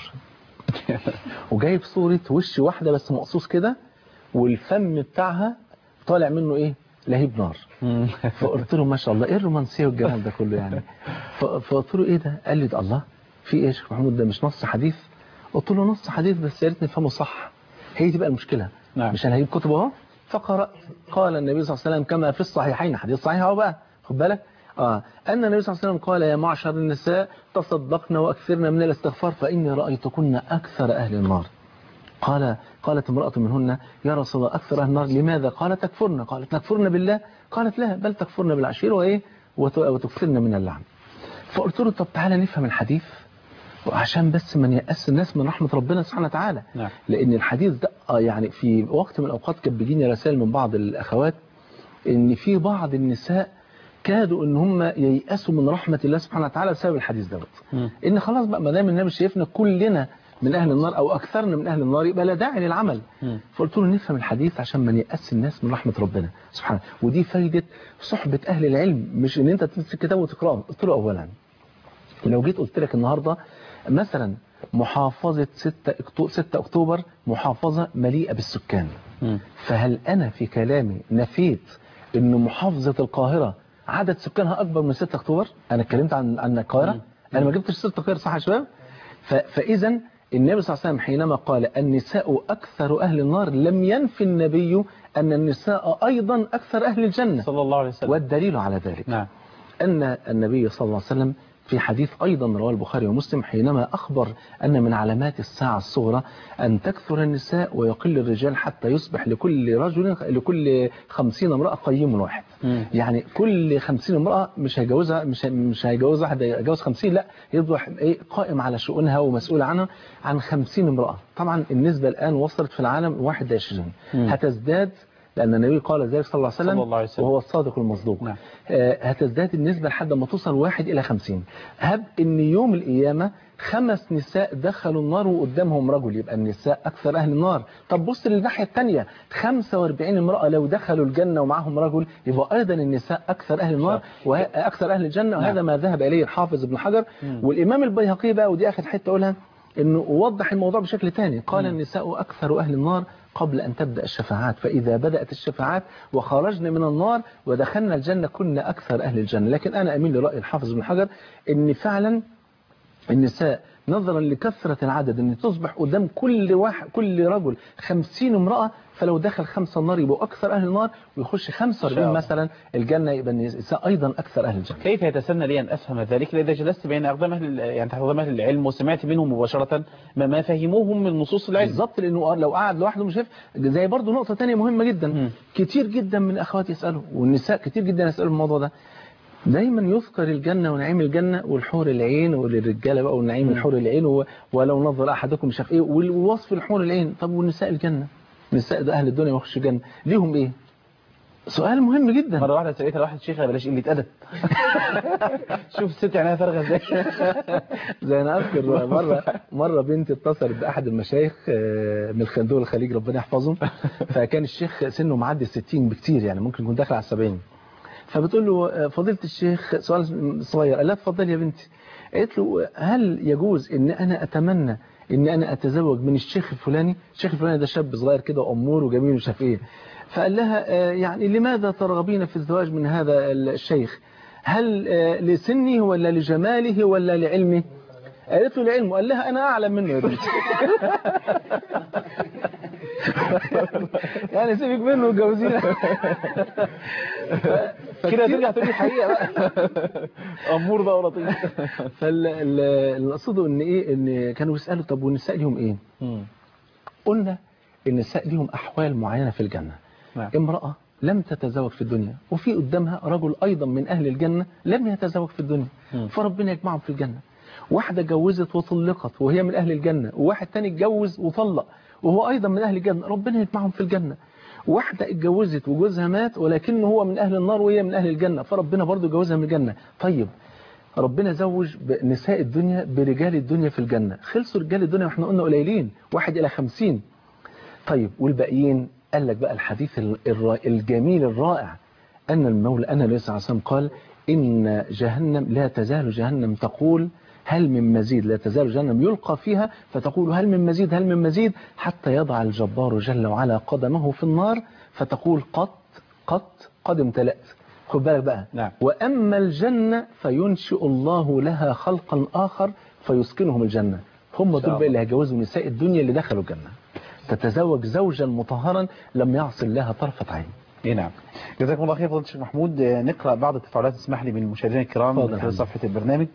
وجايب صوره وش واحده بس مقصوص كده، والفم بتاعها طالع منه ايه؟ لهيب نار. فقلت له ما شاء الله ايه الرومانسيه والجمال ده كله يعني. فقلت له ايه ده؟ قال لي ده الله في ايه يا شيخ محمود، ده مش نص حديث؟ قلت له نص حديث بس يا ريت نفهمه صح، هي تبقى المشكله. مش انا هجيب كتب اهو. فقرأت قال النبي صلى الله عليه وسلم كما في الصحيحين، حديث صحيح اهو بقى خد بالك، ان النبي صلى الله عليه وسلم قال يا معشر النساء تصدقن واكثرن من الاستغفار فاني رايتكن اكثر اهل النار. قالت امرأة منهن يا رسول الله أكثر أهل النار لماذا؟ قالت تكفرن. قالت تكفرن بالله؟ قالت لا بل تكفرن بالعشير وإيه وتكثرن من اللعن. فقلت له طب تعالى نفهم الحديث وعشان بس من يأس الناس من رحمة ربنا سبحانه وتعالى. لأن الحديث ده يعني في وقت من الأوقات كان بيجيني رسائل من بعض الأخوات إن في بعض النساء كادوا ان هم ييأسوا من رحمة الله سبحانه وتعالى بسبب الحديث دوت. إن خلاص بقى ما دام النبي شايفنا كلنا من أهل النار أو أكثرنا من أهل النار يبقى لا داعي للعمل. فقلت له نفهم الحديث عشان ما يأس الناس من رحمة ربنا سبحانه. ودي فايدة صحبة أهل العلم، مش إن أنت تمسك كتاب وتقرأه. قلت له أولا لو جيت قلت لك النهاردة مثلا محافظة 6 أكتوبر محافظة مليئة بالسكان، فهل أنا في كلامي نفيت إن محافظة القاهرة عدد سكانها أكبر من 6 أكتوبر؟ أنا اتكلمت عن القاهرة، أنا ما جبتش 6 أكتوبر صح يا شباب؟ فإذا النبي صلى الله عليه وسلم حينما قال النساء أكثر أهل النار لم ينفي النبي أن النساء أيضا أكثر أهل الجنة صلى الله عليه وسلم. والدليل على ذلك أن النبي صلى الله عليه وسلم في حديث أيضا رواه البخاري ومسلم حينما أخبر أن من علامات الساعة الصغرى أن تكثر النساء ويقل الرجال حتى يصبح لكل 50 امرأة قيم واحد. يعني كل 50 امرأة مش هيجوزها مش هيجوز واحد يجوز 50، لا يصبح قائم على شؤونها ومسؤول عنها عن 50 امرأة. طبعا النسبة الآن وصلت في العالم 21. هتزداد لأن النبي قال ذلك صلى الله عليه وسلم وهو الصادق المصدوق. هتزداد النسبة لحد ما توصل 1 إلى 50. هب إن يوم القيامة 5 نساء دخلوا النار وقدامهم رجل، يبقى النساء أكثر أهل النار. طب بص للناحية الثانية 45 امرأة لو دخلوا الجنة ومعهم رجل يبقى أيضا النساء أكثر أهل النار وأكثر أهل الجنة. وهذا ما ذهب إليه الحافظ ابن حجر. والإمام البيهقي بقى ودي آخر حتة أقولها إنه وضح الموضوع بشكل ثاني. قال النساء أكثر أهل النار قبل أن تبدأ الشفاعات، فإذا بدأت الشفاعات وخرجنا من النار ودخلنا الجنة كنا أكثر أهل الجنة. لكن أنا أميل لرأي الحافظ ابن حجر إن فعلا النساء نظرا لكثرة العدد ان تصبح قدام كل رجل 50 امرأة، فلو دخل 5 النار يبقوا أكثر أهل النار، ويخش 45 مثلا الجنة يبقى النساء أيضا أكثر أهل الجنة. كيف يتسنى لي أن أفهم ذلك إذا جلست بين أقدام تحت أقدام أهل العلم وسمعت منهم مباشرة ما فهموهم من نصوص العلم؟ بالضبط، لأنه لو قعد لوحده مش هيفهم. زي برضه نقطة ثانية مهمة جدا. كتير جدا من أخواتي يسألوا والنساء كتير جدا يسألوا الموضوع ده. دايما يذكر الجنة ونعيم الجنة والحور العين وللرجالة بقى ونعيم الحور العين ولو نظر أحدكم مش عارف إيه ووصف الحور العين. طب والنساء الجنة، النساء ده أهل الدنيا ويخشوا الجنة ليهم إيه؟ سؤال مهم جدا. مرة واحدة سألتها لواحد شيخة بلاش قلة أدب. شوف الست عينها فارغة ازاي. زي أنا أذكر مرة بنتي اتصلت بأحد المشايخ من الخندوق الخليج ربنا يحفظهم، فكان الشيخ سنه معدي 60 بكتير، يعني ممكن يكون داخل على 70. فبتقول له فضيلة الشيخ سؤال صغير. قال لها اتفضل يا بنتي. قالت له هل يجوز ان انا اتمنى ان انا اتزوج من الشيخ الفلاني؟ الشيخ الفلاني ده شاب صغير كده وامور وجميل ومش عارف ايه. فقال لها يعني لماذا ترغبين في الزواج من هذا الشيخ؟ هل لسنه ولا لجماله ولا لعلمه؟ قالت له لعلمه. قال لها انا اعلم منه يا بنتي. يعني سيبك منه وجوزينا. كده ترجع تقول الحقيقه بقى. امور بقى ولطيف. فاللي اقصده ان ايه، ان كانوا بيسالوا طب والنساء ليهم ايه؟ قلنا النساء ليهم احوال معينه في الجنه. امراه لم تتزوج في الدنيا، وفي قدامها رجل أيضا من أهل الجنة لم يتزوج في الدنيا، فربنا يجمعهم في الجنة. واحدة جوزت وطلقت وهي من أهل الجنة، وواحد تاني اتجوز وطلق وهو أيضا من أهل الجنة، ربنا يجمعهم في الجنة. واحدة اتجوزت وجوزها مات ولكنه هو من أهل النار وهي من أهل الجنة، فربنا برضو جوزها من الجنة. طيب ربنا زوج نساء الدنيا برجال الدنيا في الجنة، خلصوا رجال الدنيا واحنا قلنا قليلين 1 إلى 50. طيب والباقيين؟ قال لك بقى الحديث الجميل الرائع أن المولى أن النبي صلى الله عليه وسلم قال إن جهنم لا تزال جهنم تقول هل من مزيد، لا تزال جهنم يلقى فيها فتقول هل من مزيد هل من مزيد، حتى يضع الجبار جل وعلا قدمه في النار فتقول قد امتلأت. خد بالك بقى. نعم. وأما الجنة فينشئ الله لها خلقا آخر فيسكنهم الجنة. هم دول بقى اللي هيجوزوا نساء الدنيا اللي دخلوا الجنة، تتزوج زوجا مطهرا لم يعص الله طرفة عين. اي نعم. جزاكم الله خير فضيلة الشيخ محمود. نقرأ بعض التفاعلات اسمح لي من المشاهدين الكرام في صفحة البرنامج.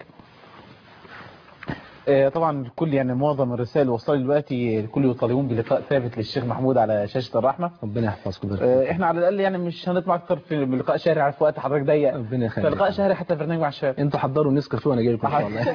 طبعا الكل يعني معظم الرسائل اللي وصلت دلوقتي الكل يطالبون بلقاء ثابت للشيخ محمود على شاشة الرحمة. ربنا يحفظكم. احنا على الاقل يعني مش هنطمع اكتر في لقاء شهري، عارف وقت حضرتك ضيق، ربنا يخليك. فلقاء شهري حتى برنامج مع الشباب. انتوا حضروا نسكافيه وانا جاي لكم ان شاء الله.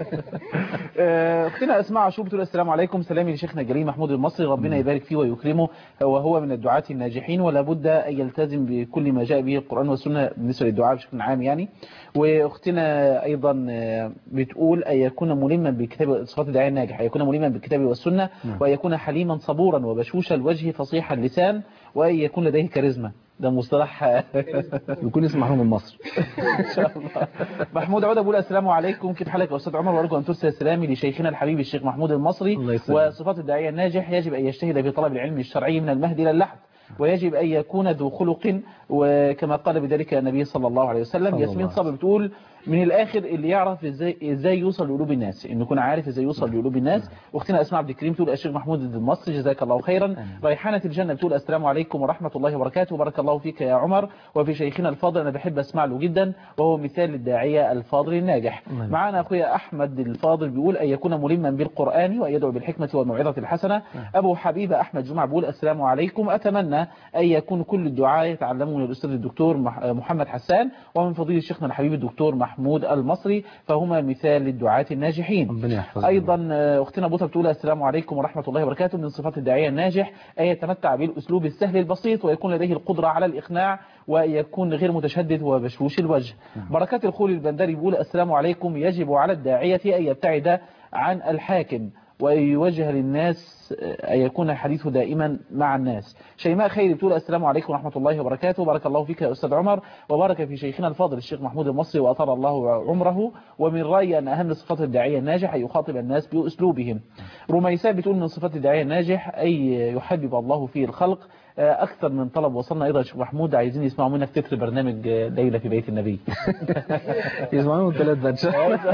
اختنا اسماء عاشور بتقول السلام عليكم، سلامي لشيخنا الجليل محمود المصري، ربنا يبارك فيه ويكرمه، وهو من الدعاة الناجحين ولا بد ان يلتزم بكل ما جاء به القرآن والسنة بالنسبة للدعاء بشكل عام يعني. واختنا ايضا بتقول ان يكون ملما بكتاب صفات الداعية الناجح، ان يكون ملما بالكتاب والسنة، وان يكون حليما صبورا وبشوش الوجه فصيح اللسان، وان يكون لديه كاريزما. ده مصطلح يكون اسم محروم من مصر ان شاء الله. محمود عودة بيقول السلام عليكم، كيف حالك يا استاذ عمر، وارجو ان ترسل سلامي لشيخنا الحبيب الشيخ محمود المصري. وصفات الداعية الناجح يجب ان يجتهد في طلب العلم الشرعي من المهد الى اللحد، ويجب أن يكون ذو خلق، وكما قال بذلك النبي صلى الله عليه وسلم. ياسمين صبري بتقول من الآخر اللي يعرف ازاي يوصل لقلوب الناس، انه يكون عارف ازاي يوصل لقلوب الناس. واختنا اسماء عبد الكريم تقول الشيخ محمود المصري جزاك الله خيرا. ريحانة الجنة بتقول السلام عليكم ورحمة الله وبركاته، بارك الله فيك يا عمر وفي شيخنا الفاضل، انا بحب اسمع له جدا وهو مثال للداعية الفاضل الناجح. معنا اخويا احمد الفاضل بيقول ان يكون ملما بالقرآن وان يدعو بالحكمة والموعظة الحسنة. ابو حبيبة احمد جمعة بيقول السلام عليكم، اتمنى ان يكون كل الدعاء يتعلمون من الاستاذ الدكتور محمد حسان ومن فضيلة شيخنا الحبيب الدكتور محمود المصري، فهما مثال للدعاة الناجحين. ايضا اختنا بوطه بتقول السلام عليكم ورحمة الله وبركاته، من صفات الداعية الناجح ان يتمتع بالاسلوب السهل البسيط، ويكون لديه القدرة على الاقناع، ويكون غير متشدد وبشوش الوجه. بركات الخولي البندري بيقول السلام عليكم، يجب على الداعية ان يبتعد عن الحاكم ويوجه للناس، أن يكون الحديث دائما مع الناس. شيماء خيري بتقول السلام عليكم ورحمة الله وبركاته، بارك الله فيك يا أستاذ عمر وبارك في شيخنا الفاضل الشيخ محمود المصري وأطال الله عمره، ومن رأيي أن أهم صفات الداعية الناجح أن يخاطب الناس بأسلوبهم. رميساء بتقول من صفات الداعية الناجح أي يحبب الله فيه الخلق. أكثر من طلب وصلنا أيضا شيخ محمود، عايزين يسمعوا منك تتر برنامج ليلة في بيت النبي. يسمعوا من 3 إن شاء الله.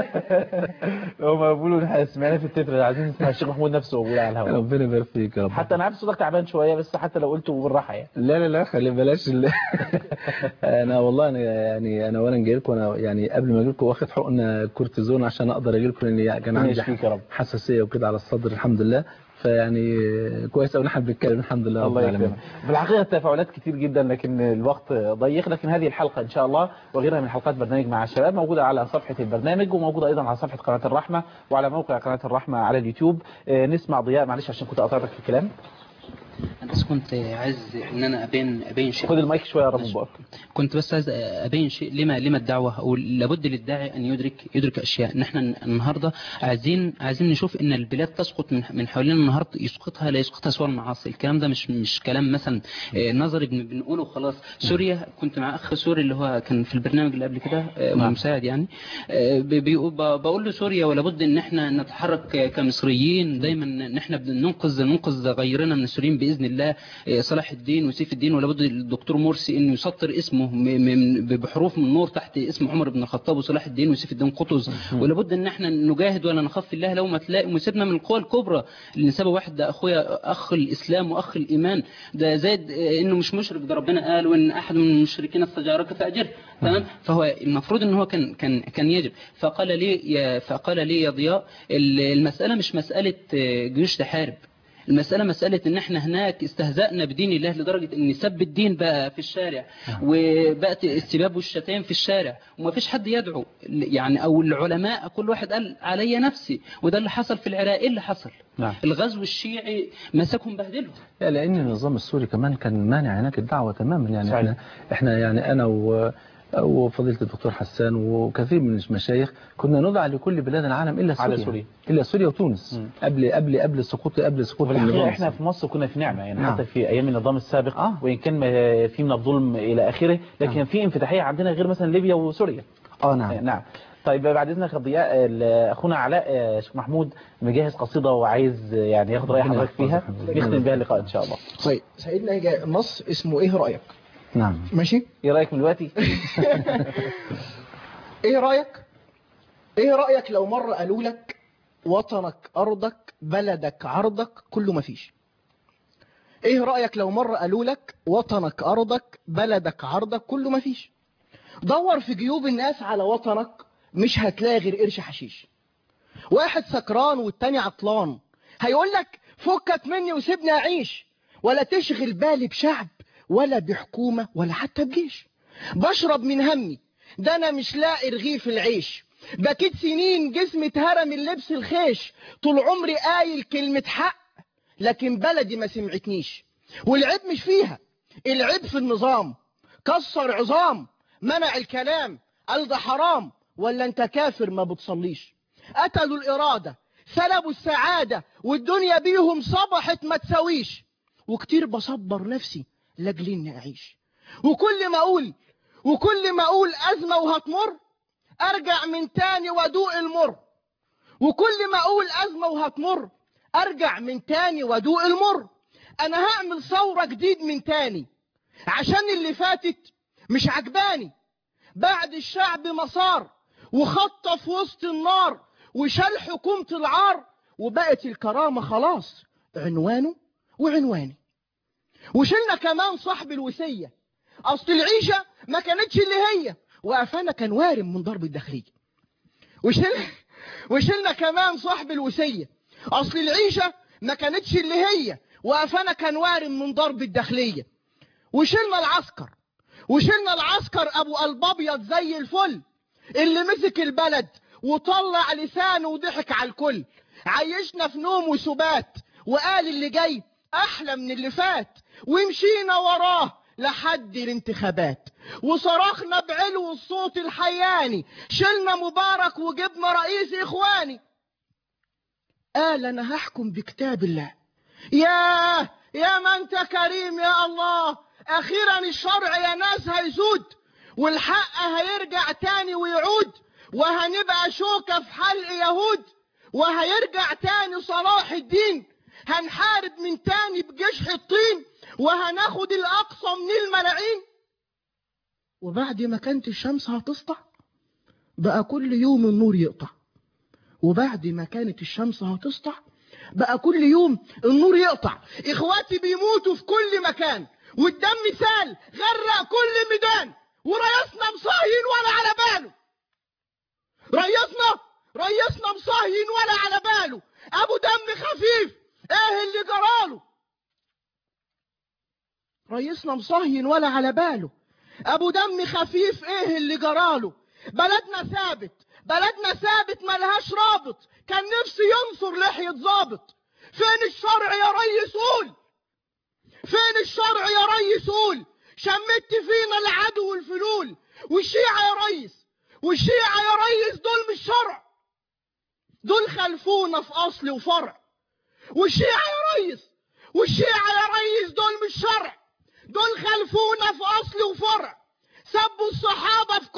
هم بيقولوا سمعنا في التتر، عايزين نسمع الشيخ محمود نفسه وبيقول على الهواء. ربنا يبارك فيك يا رب. حتى أنا عارف صوتك تعبان شوية، بس حتى لو قلته بالراحة يعني. لا خلي بلاش أنا والله أنا أولا جاي لكم، أنا يعني قبل ما أجي لكم واخد حقن كورتيزون عشان أقدر أجي لكم، لأن كان عندي حساسية وكده على الصدر الحمد لله، فيعني كويس قوي نحن بنتكلم الحمد لله رب العالمين. في الحقيقة التفاعلات كتير جدا لكن الوقت ضيق، لكن هذه الحلقة إن شاء الله وغيرها من حلقات برنامج مع الشباب موجودة على صفحة البرنامج، وموجودة أيضا على صفحة قناة الرحمة وعلى موقع قناة الرحمة على اليوتيوب. نسمع ضياء، معلش عشان كنت قطعتك في الكلام. أنا بس كنت عايز إن أنا أبين شيء. خد المايك شوية يا رب. كنت بس عايز أبين شيء لما الدعوة، أو لابد للداعي أن يدرك أشياء. نحن النهاردة عايزين نشوف إن البلاد تسقط من حوالينا النهاردة، لا يسقطها سوى المعاصي. الكلام ده مش كلام مثلا نظري بنقوله خلاص. سوريا، كنت مع أخ سوري اللي هو كان في البرنامج اللي قبل كده مساعد يعني، بقول له سوريا ولابد إن احنا نتحرك كمصريين دايما، إن احنا ننقذ غيرنا من السوريين بإذن الله، صلاح الدين وسيف الدين، ولابد الدكتور مرسي انه يسطر اسمه بحروف من نور تحت اسم عمر بن الخطاب وصلاح الدين وسيف الدين قطز. ولابد ان احنا نجاهد ولا نخاف في الله لو ما تلاقي مسيبنا من القوى الكبرى. اللي سبب واحد ده اخويا، اخ الاسلام واخ الايمان، ده زاد انه مش مشرك، ده ربنا قال وان احد من المشركين استجارك فاجره. تمام، فهو المفروض ان هو كان يجب. فقال لي يا ضياء، المساله مش مساله جيوش تحارب، المسألة مسألة ان احنا هناك استهزأنا بدين الله لدرجة ان سب الدين بقى في الشارع، وبقت السباب والشتائم في الشارع، وما فيش حد يدعو يعني، او العلماء كل واحد قال علي نفسي. وده اللي حصل في العراق. ايه اللي حصل؟ نعم. الغزو الشيعي مسكهم بهدلهم. لان النظام السوري كمان كان مانع هناك الدعوة تماما يعني. صحيح. احنا يعني انا وفضيلة الدكتور حسان وكثير من المشايخ كنا ندعى لكل بلاد العالم الا سوريا. الا سوريا وتونس قبل سقوط النظام. احنا في مصر كنا في نعمة يعني. حتى في ايام النظام السابق وان كان في من الظلم الى اخره، لكن في انفتاحية عندنا غير مثلا ليبيا وسوريا. نعم. طيب بعد اذنك ضياء، اخونا علاء شيخ محمود مجهز قصيدة وعايز يعني ياخد رأي حضرتك فيها، نختم بها اللقاء ان شاء الله. طيب سيدنا جاء النص اسمه ايه رأيك؟ نعم. ماشي. ايه رأيك من دلوقتي؟ ايه رأيك لو مرة قالوا لك وطنك أرضك بلدك عرضك كله مفيش؟ ايه رأيك لو مرة قالوا لك وطنك أرضك بلدك عرضك كله مفيش؟ دور في جيوب الناس على وطنك مش هتلاقي غير قرش حشيش. واحد سكران والتاني عطلان هيقول لك فكك مني وسيبني أعيش، ولا تشغل بالي بشعب ولا بحكومة ولا حتى بجيش. بشرب من همي ده أنا مش لاقي رغيف العيش، بكيت سنين جسمي اتهرم اللبس الخيش، طول عمري قايل كلمة حق لكن بلدي ما سمعتنيش. والعيب مش فيها، العيب في النظام، كسر عظام منع الكلام قال ده حرام ولا انت كافر ما بتصليش. قتلوا الإرادة سلبوا السعادة والدنيا بيهم صبحت ما تسويش. وكتير بصبر نفسي لاجل اني اعيش، وكل ما اقول ازمه وهتمر ارجع من تاني وادوق المر. وكل ما اقول ازمه وهتمر ارجع من تاني وادوق المر. انا هعمل ثوره جديد من تاني عشان اللي فاتت مش عجباني. بعد الشعب مسار وخطف وسط النار وشال حكومه العار، وبقت الكرامه خلاص عنوانه وعنواني. وشلنا كمان صاحب الوسية، أصل العيشة ما كانتش اللي هي وقفانا كان وارم من ضرب الداخلية. وشلنا كمان صاحب الوسية، أصل العيشة ما كانتش اللي هي وقفانا كان وارم من ضرب الداخلية. وشلنا العسكر أبو قلب أبيض زي الفل اللي مسك البلد وطلع لسانه وضحك على الكل. عيشنا في نوم وسبات وقال اللي جاي أحلى من اللي فات، ومشينا وراه لحد الانتخابات وصرخنا بعلو الصوت الحياني شلنا مبارك وجبنا رئيس إخواني. قال أنا هحكم بكتاب الله. يا ما أنت كريم يا الله، أخيرا الشرع يا ناس هيزود والحق هيرجع تاني ويعود، وهنبقى شوكة في حلق يهود، وهيرجع تاني صلاح الدين. هنحارب من تاني بجيش حطين وهناخد الأقصى من الملاعين. وبعد ما كانت الشمس هتسطع بقى كل يوم النور يقطع. وبعد ما كانت الشمس هتسطع بقى كل يوم النور يقطع. إخواتي بيموتوا في كل مكان والدم سال غرق كل ميدان، ورئيسنا مصاهين ولا على باله. رئيسنا مصاهين ولا على باله. أبو دم خفيف ايه اللي جراله؟ رئيسنا مصهين ولا على باله. ابو دم خفيف ايه اللي جراله؟ بلدنا ثابت ملهاش رابط، كان نفسي ينصر لحية ضابط. فين الشرع يا ريس قول؟ فين الشرع يا ريس قول؟ شمت فينا العدو والفلول. والشيعة يا ريس دول مش شرع، دول خلفونا في اصل وفرع. والشيعة يا ريس دول مش شرع، دول خلفونا في اصل وفرع. سبوا الصحابة في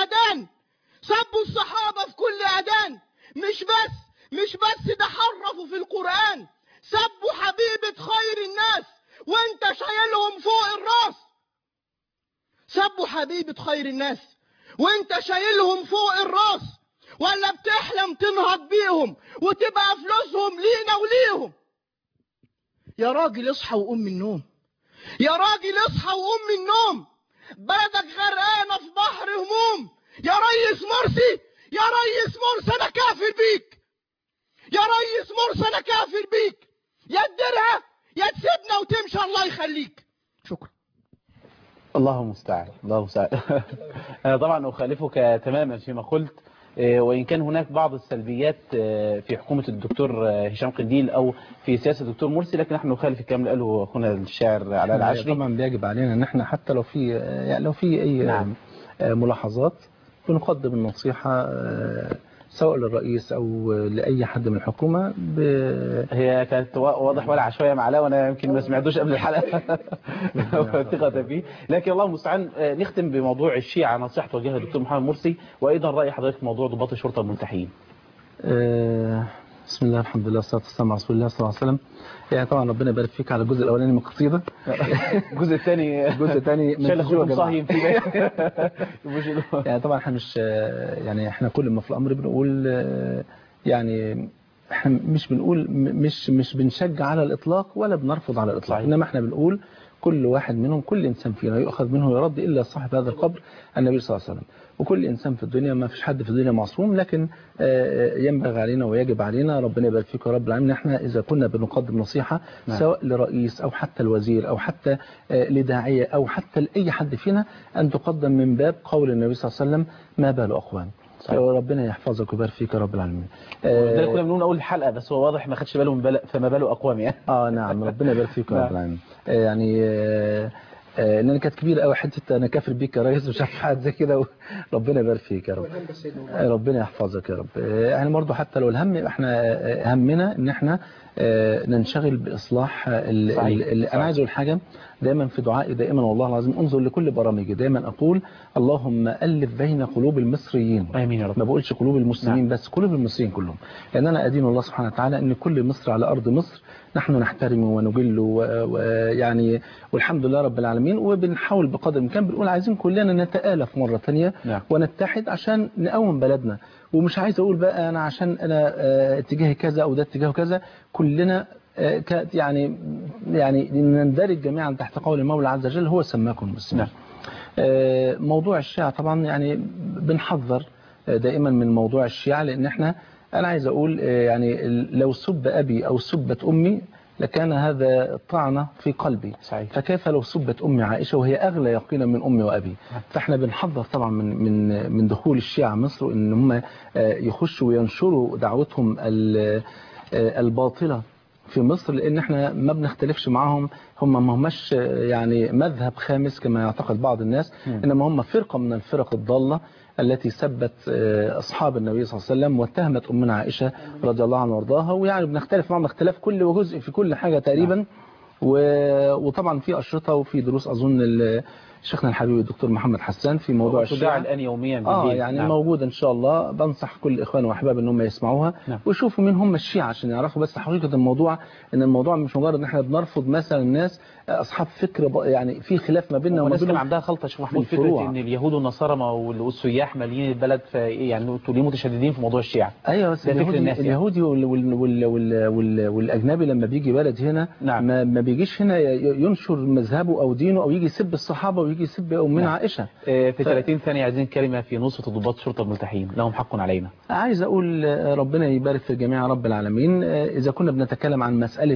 كل اذان، مش بس ده حرفوا في القرآن. سبوا حبيبة خير الناس وانت شايلهم فوق الراس. سبوا حبيبة خير الناس وانت شايلهم فوق الراس، ولا بتحلم تنهض بيهم وتبقى فلوسهم لينا وليهم. يا راجل اصحى وقوم من النوم، بلدك غرقانة في بحر هموم. يا ريس مرسي انا كافر بيك. يا تديرها يا تسيبنا وتمشي الله يخليك. شكرا. الله المستعان، الله المستعان. أنا طبعا أخالفك تماما فيما قلت، وإن كان هناك بعض السلبيات في حكومة الدكتور هشام قنديل أو في سياسة الدكتور مرسي، لكن نحن نخالف الكلام اللي قاله أخونا الشاعر علاء العشري. طبعا بيجب علينا ان احنا حتى لو في اي ملاحظات بنقدم النصيحة سواء للرئيس او لاي حد من الحكومة. هي كانت واضح ولا عشوائيه مع علاء، وانا يمكن ما سمعتوش قبل الحلقه ثقه فيه. لكن الله المستعان. نختم بموضوع الشيعة، نصيحه توجهها الدكتور محمد مرسي، وايضا راي حضرتك في موضوع ضباط الشرطه الملتحين. بسم الله الحمد لله والصلاه والسلام على رسول الله صلى الله عليه وسلم. يعني طبعا ربنا يبارك فيك على الجزء الاولاني من القصيده. الجزء الثاني من شلخ صايم فيه. يعني طبعا احنا مش احنا كل ما في الامر بنقول يعني احنا مش بنقول مش بنشجع على الاطلاق ولا بنرفض على الاطلاق، انما احنا بنقول كل واحد منهم، كل انسان فينا يؤخذ منه يرد الا صاحب هذا القبر النبي صلى الله عليه وسلم. وكل انسان في الدنيا، ما فيش حد في الدنيا معصوم، لكن ينبغي علينا ويجب علينا، ربنا يبارك فيك يا رب العالمين، احنا اذا كنا بنقدم نصيحه سواء لرئيس او حتى الوزير او حتى لداعيه او حتى لاي حد فينا، ان تقدم من باب قول النبي صلى الله عليه وسلم: ما بال اقوام. ربنا يحفظك ويبارك فيك يا رب العالمين. ده كنا بنقول اول الحلقه، بس هو واضح ما خدش باله فما باله اقوام يعني. نعم، ربنا يبارك فيك يا رب العالمين. يعني ان انا كانت كبيره قوي حته انا كافر بيك يا ريس ومش عارف حاجه زي كده. ربنا يبارك فيك يا رب، ربنا يحفظك يا رب. يعني برضه حتى لو الهم، احنا همنا ان احنا ننشغل باصلاح انا عايز اقول حاجه دايما في دعائي، دائما والله العظيم انظر لكل برامجي، دايما اقول: اللهم الف بين قلوب المصريين. امين يا رب. ما بقولش قلوب المسلمين بس، قلوب المصريين كلهم، لان انا ادين الله سبحانه وتعالى ان كل مصر على ارض مصر نحن نحترمه ونجله ويعني والحمد لله رب العالمين. وبنحاول بقدر الامكان، بنقول عايزين كلنا نتآلف مره ثانيه ونتحد عشان نقوم بلدنا. ومش عايز اقول بقى انا عشان انا اتجاهي كذا او ده اتجاهه كذا، كلنا يعني نندرج جميعا تحت قول المولى عز وجل: هو سماكم المسلمين. موضوع الشيعة طبعا يعني بنحذر دائما من موضوع الشيعة، لان انا عايز اقول يعني لو سب ابي او سبت امي لكان هذا طعنة في قلبي. صحيح. فكيف لو سبت أمي عائشة وهي أغلى يقينا من أمي وأبي. فاحنا بنحذر طبعا من دخول الشيعة مصر، إن هم يخشوا وينشروا دعوتهم الباطلة في مصر، لأن احنا ما بنختلفش معهم. هم ما هماش يعني مذهب خامس كما يعتقد بعض الناس، إنما هم فرقة من الفرق الضالة التي سبت أصحاب النبي صلى الله عليه وسلم واتهمت أمنا عائشة رضي الله عنها وارضاها. ويعني بنختلف معهم اختلاف كل وجزء في كل حاجة تقريبا. وطبعا في أشرطة وفي دروس أظن شيخنا الحبيب الدكتور محمد حسان في موضوع الشيعة الآن يوميا بالليل. يعني موجودة إن شاء الله. بنصح كل إخوان وأحباب إن هم يسمعوها ويشوفوا مين هم الشيعة عشان يعرفوا بس حقيقة الموضوع. إن الموضوع مش مجرد إن احنا بنرفض مثلا الناس أصحاب فكر يعني في خلاف ما بيننا وما بينهم. عندها خلطة شيخ محمود، فكرة إن اليهود والنصارى والسياح مالين البلد، يعني انتوا ليه متشددين في موضوع الشيعة؟ أيوة، بس اليهودي والأجنبي لما بيجي بلد هنا ما بيجيش هنا ينشر مذهبه أو دينه أو يجي يسب الصحابة ويجي يسب أمنا عائشة. في 30 ثانية عايزين كلمة في نصرة ضباط الشرطة الملتحين، لهم حق علينا. عايز أقول ربنا يبارك في الجميع رب العالمين. إذا كنا بنتكلم عن مسألة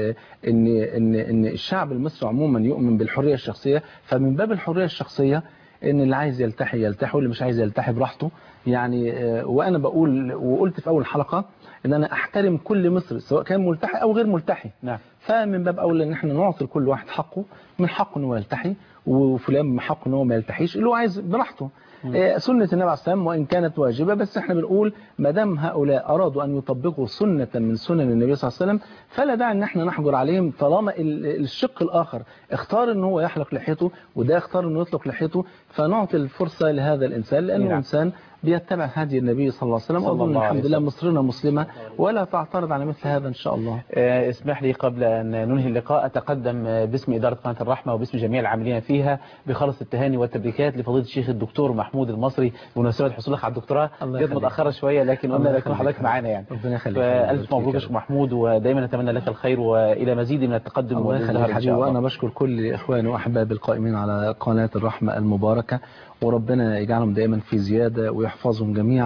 إن الشعب المصري عموما يؤمن بالحرية الشخصية، فمن باب الحرية الشخصية إن اللي عايز يلتحي يلتحي واللي مش عايز يلتحي براحته. يعني وأنا بقول وقلت في أول حلقة إن أنا أحترم كل مصري سواء كان ملتحي أو غير ملتحي. فمن باب أولى إن احنا نعطي لكل واحد حقه، من حقه إنه يلتحي وفلان من حقه إنه ما يلتحيش، اللي هو عايز براحته. سنة النبي عليه السلام وإن كانت واجبة، بس احنا بنقول ما دام هؤلاء أرادوا أن يطبقوا سنة من سنن النبي صلى الله عليه وسلم فلا داعي ان احنا نحجر عليهم، طالما الشق الآخر اختار ان هو يحلق لحيته وده اختار انه يطلق لحيته، فنعطي الفرصة لهذا الإنسان لأنه إنسان بيتبع هدي النبي صلى الله عليه وسلم. أظن الحمد لله مصرنا مسلمة ولا تعترض على مثل هذا إن شاء الله. اسمح لي قبل أن ننهي اللقاء أتقدم باسم إدارة قناة الرحمة وباسم جميع العاملين فيها بخلص التهاني والتبريكات لفضيلة الشيخ الدكتور محمود المصري بمناسبة حصولك على الدكتوراه. جت متأخرة شوية لكن قلنا لك حضرتك معانا يعني. ربنا يخليك. فألف مبروك يا شيخ محمود، ودايما نتمنى لك الخير وإلى مزيد من التقدم والازدهار إن شاء الله. وأنا بشكر كل إخواني وأحبابي القائمين على قناة الرحمة المباركة، وربنا يجعلهم دائما في زيادة ويحفظهم جميعا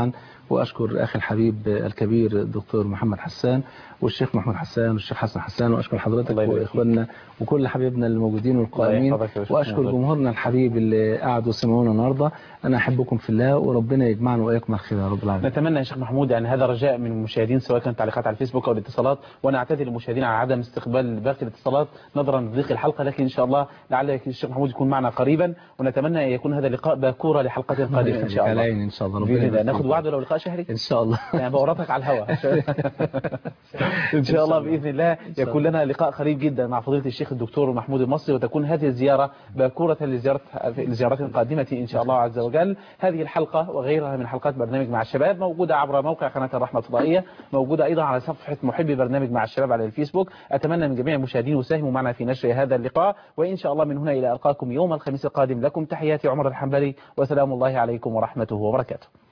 وأشكر أخي الحبيب الكبير الدكتور محمد حسان والشيخ محمد حسان والشيخ حسن حسان، وأشكر حضرتك وإخواننا وكل حبيبنا الموجودين والقائمين، وأشكر جمهورنا الحبيب اللي قعدوا سمعونا النهارده. أنا أحبكم في الله وربنا يجمعنا وإياكم على خير يا رب العالمين. نتمنى يا شيخ محمود يعني هذا رجاء من المشاهدين سواء كانت تعليقات على الفيسبوك أو الاتصالات، وأنا أعتذر للمشاهدين على عدم استقبال باقي الاتصالات نظرا لضيق الحلقة، لكن إن شاء الله لعل الشيخ محمود يكون معنا قريبا، ونتمنى أن يكون هذا اللقاء باكورة لحلقة قادمة إن شاء الله. إن شاء الله ربنا ناخد وعد ولو لقاء شهري إن شاء الله يعني بورطك على الهواء إن شاء الله بإذن الله يكون لنا لقاء قريب جدا مع فضيلة الشيخ الدكتور محمود المصري، وتكون هذه الزيارة باكورة لزيارات قادمة إن شاء الله عز وجل. هذه الحلقة وغيرها من حلقات برنامج مع الشباب موجودة عبر موقع قناة الرحمة الفضائية، موجودة أيضا على صفحة محبي برنامج مع الشباب على الفيسبوك. أتمنى من جميع المشاهدين يساهموا معنا في نشر هذا اللقاء، وإن شاء الله من هنا إلى ألقاكم يوم الخميس القادم. لكم تحياتي عمر الحنبلي، وسلام الله عليكم ورحمته وبركاته.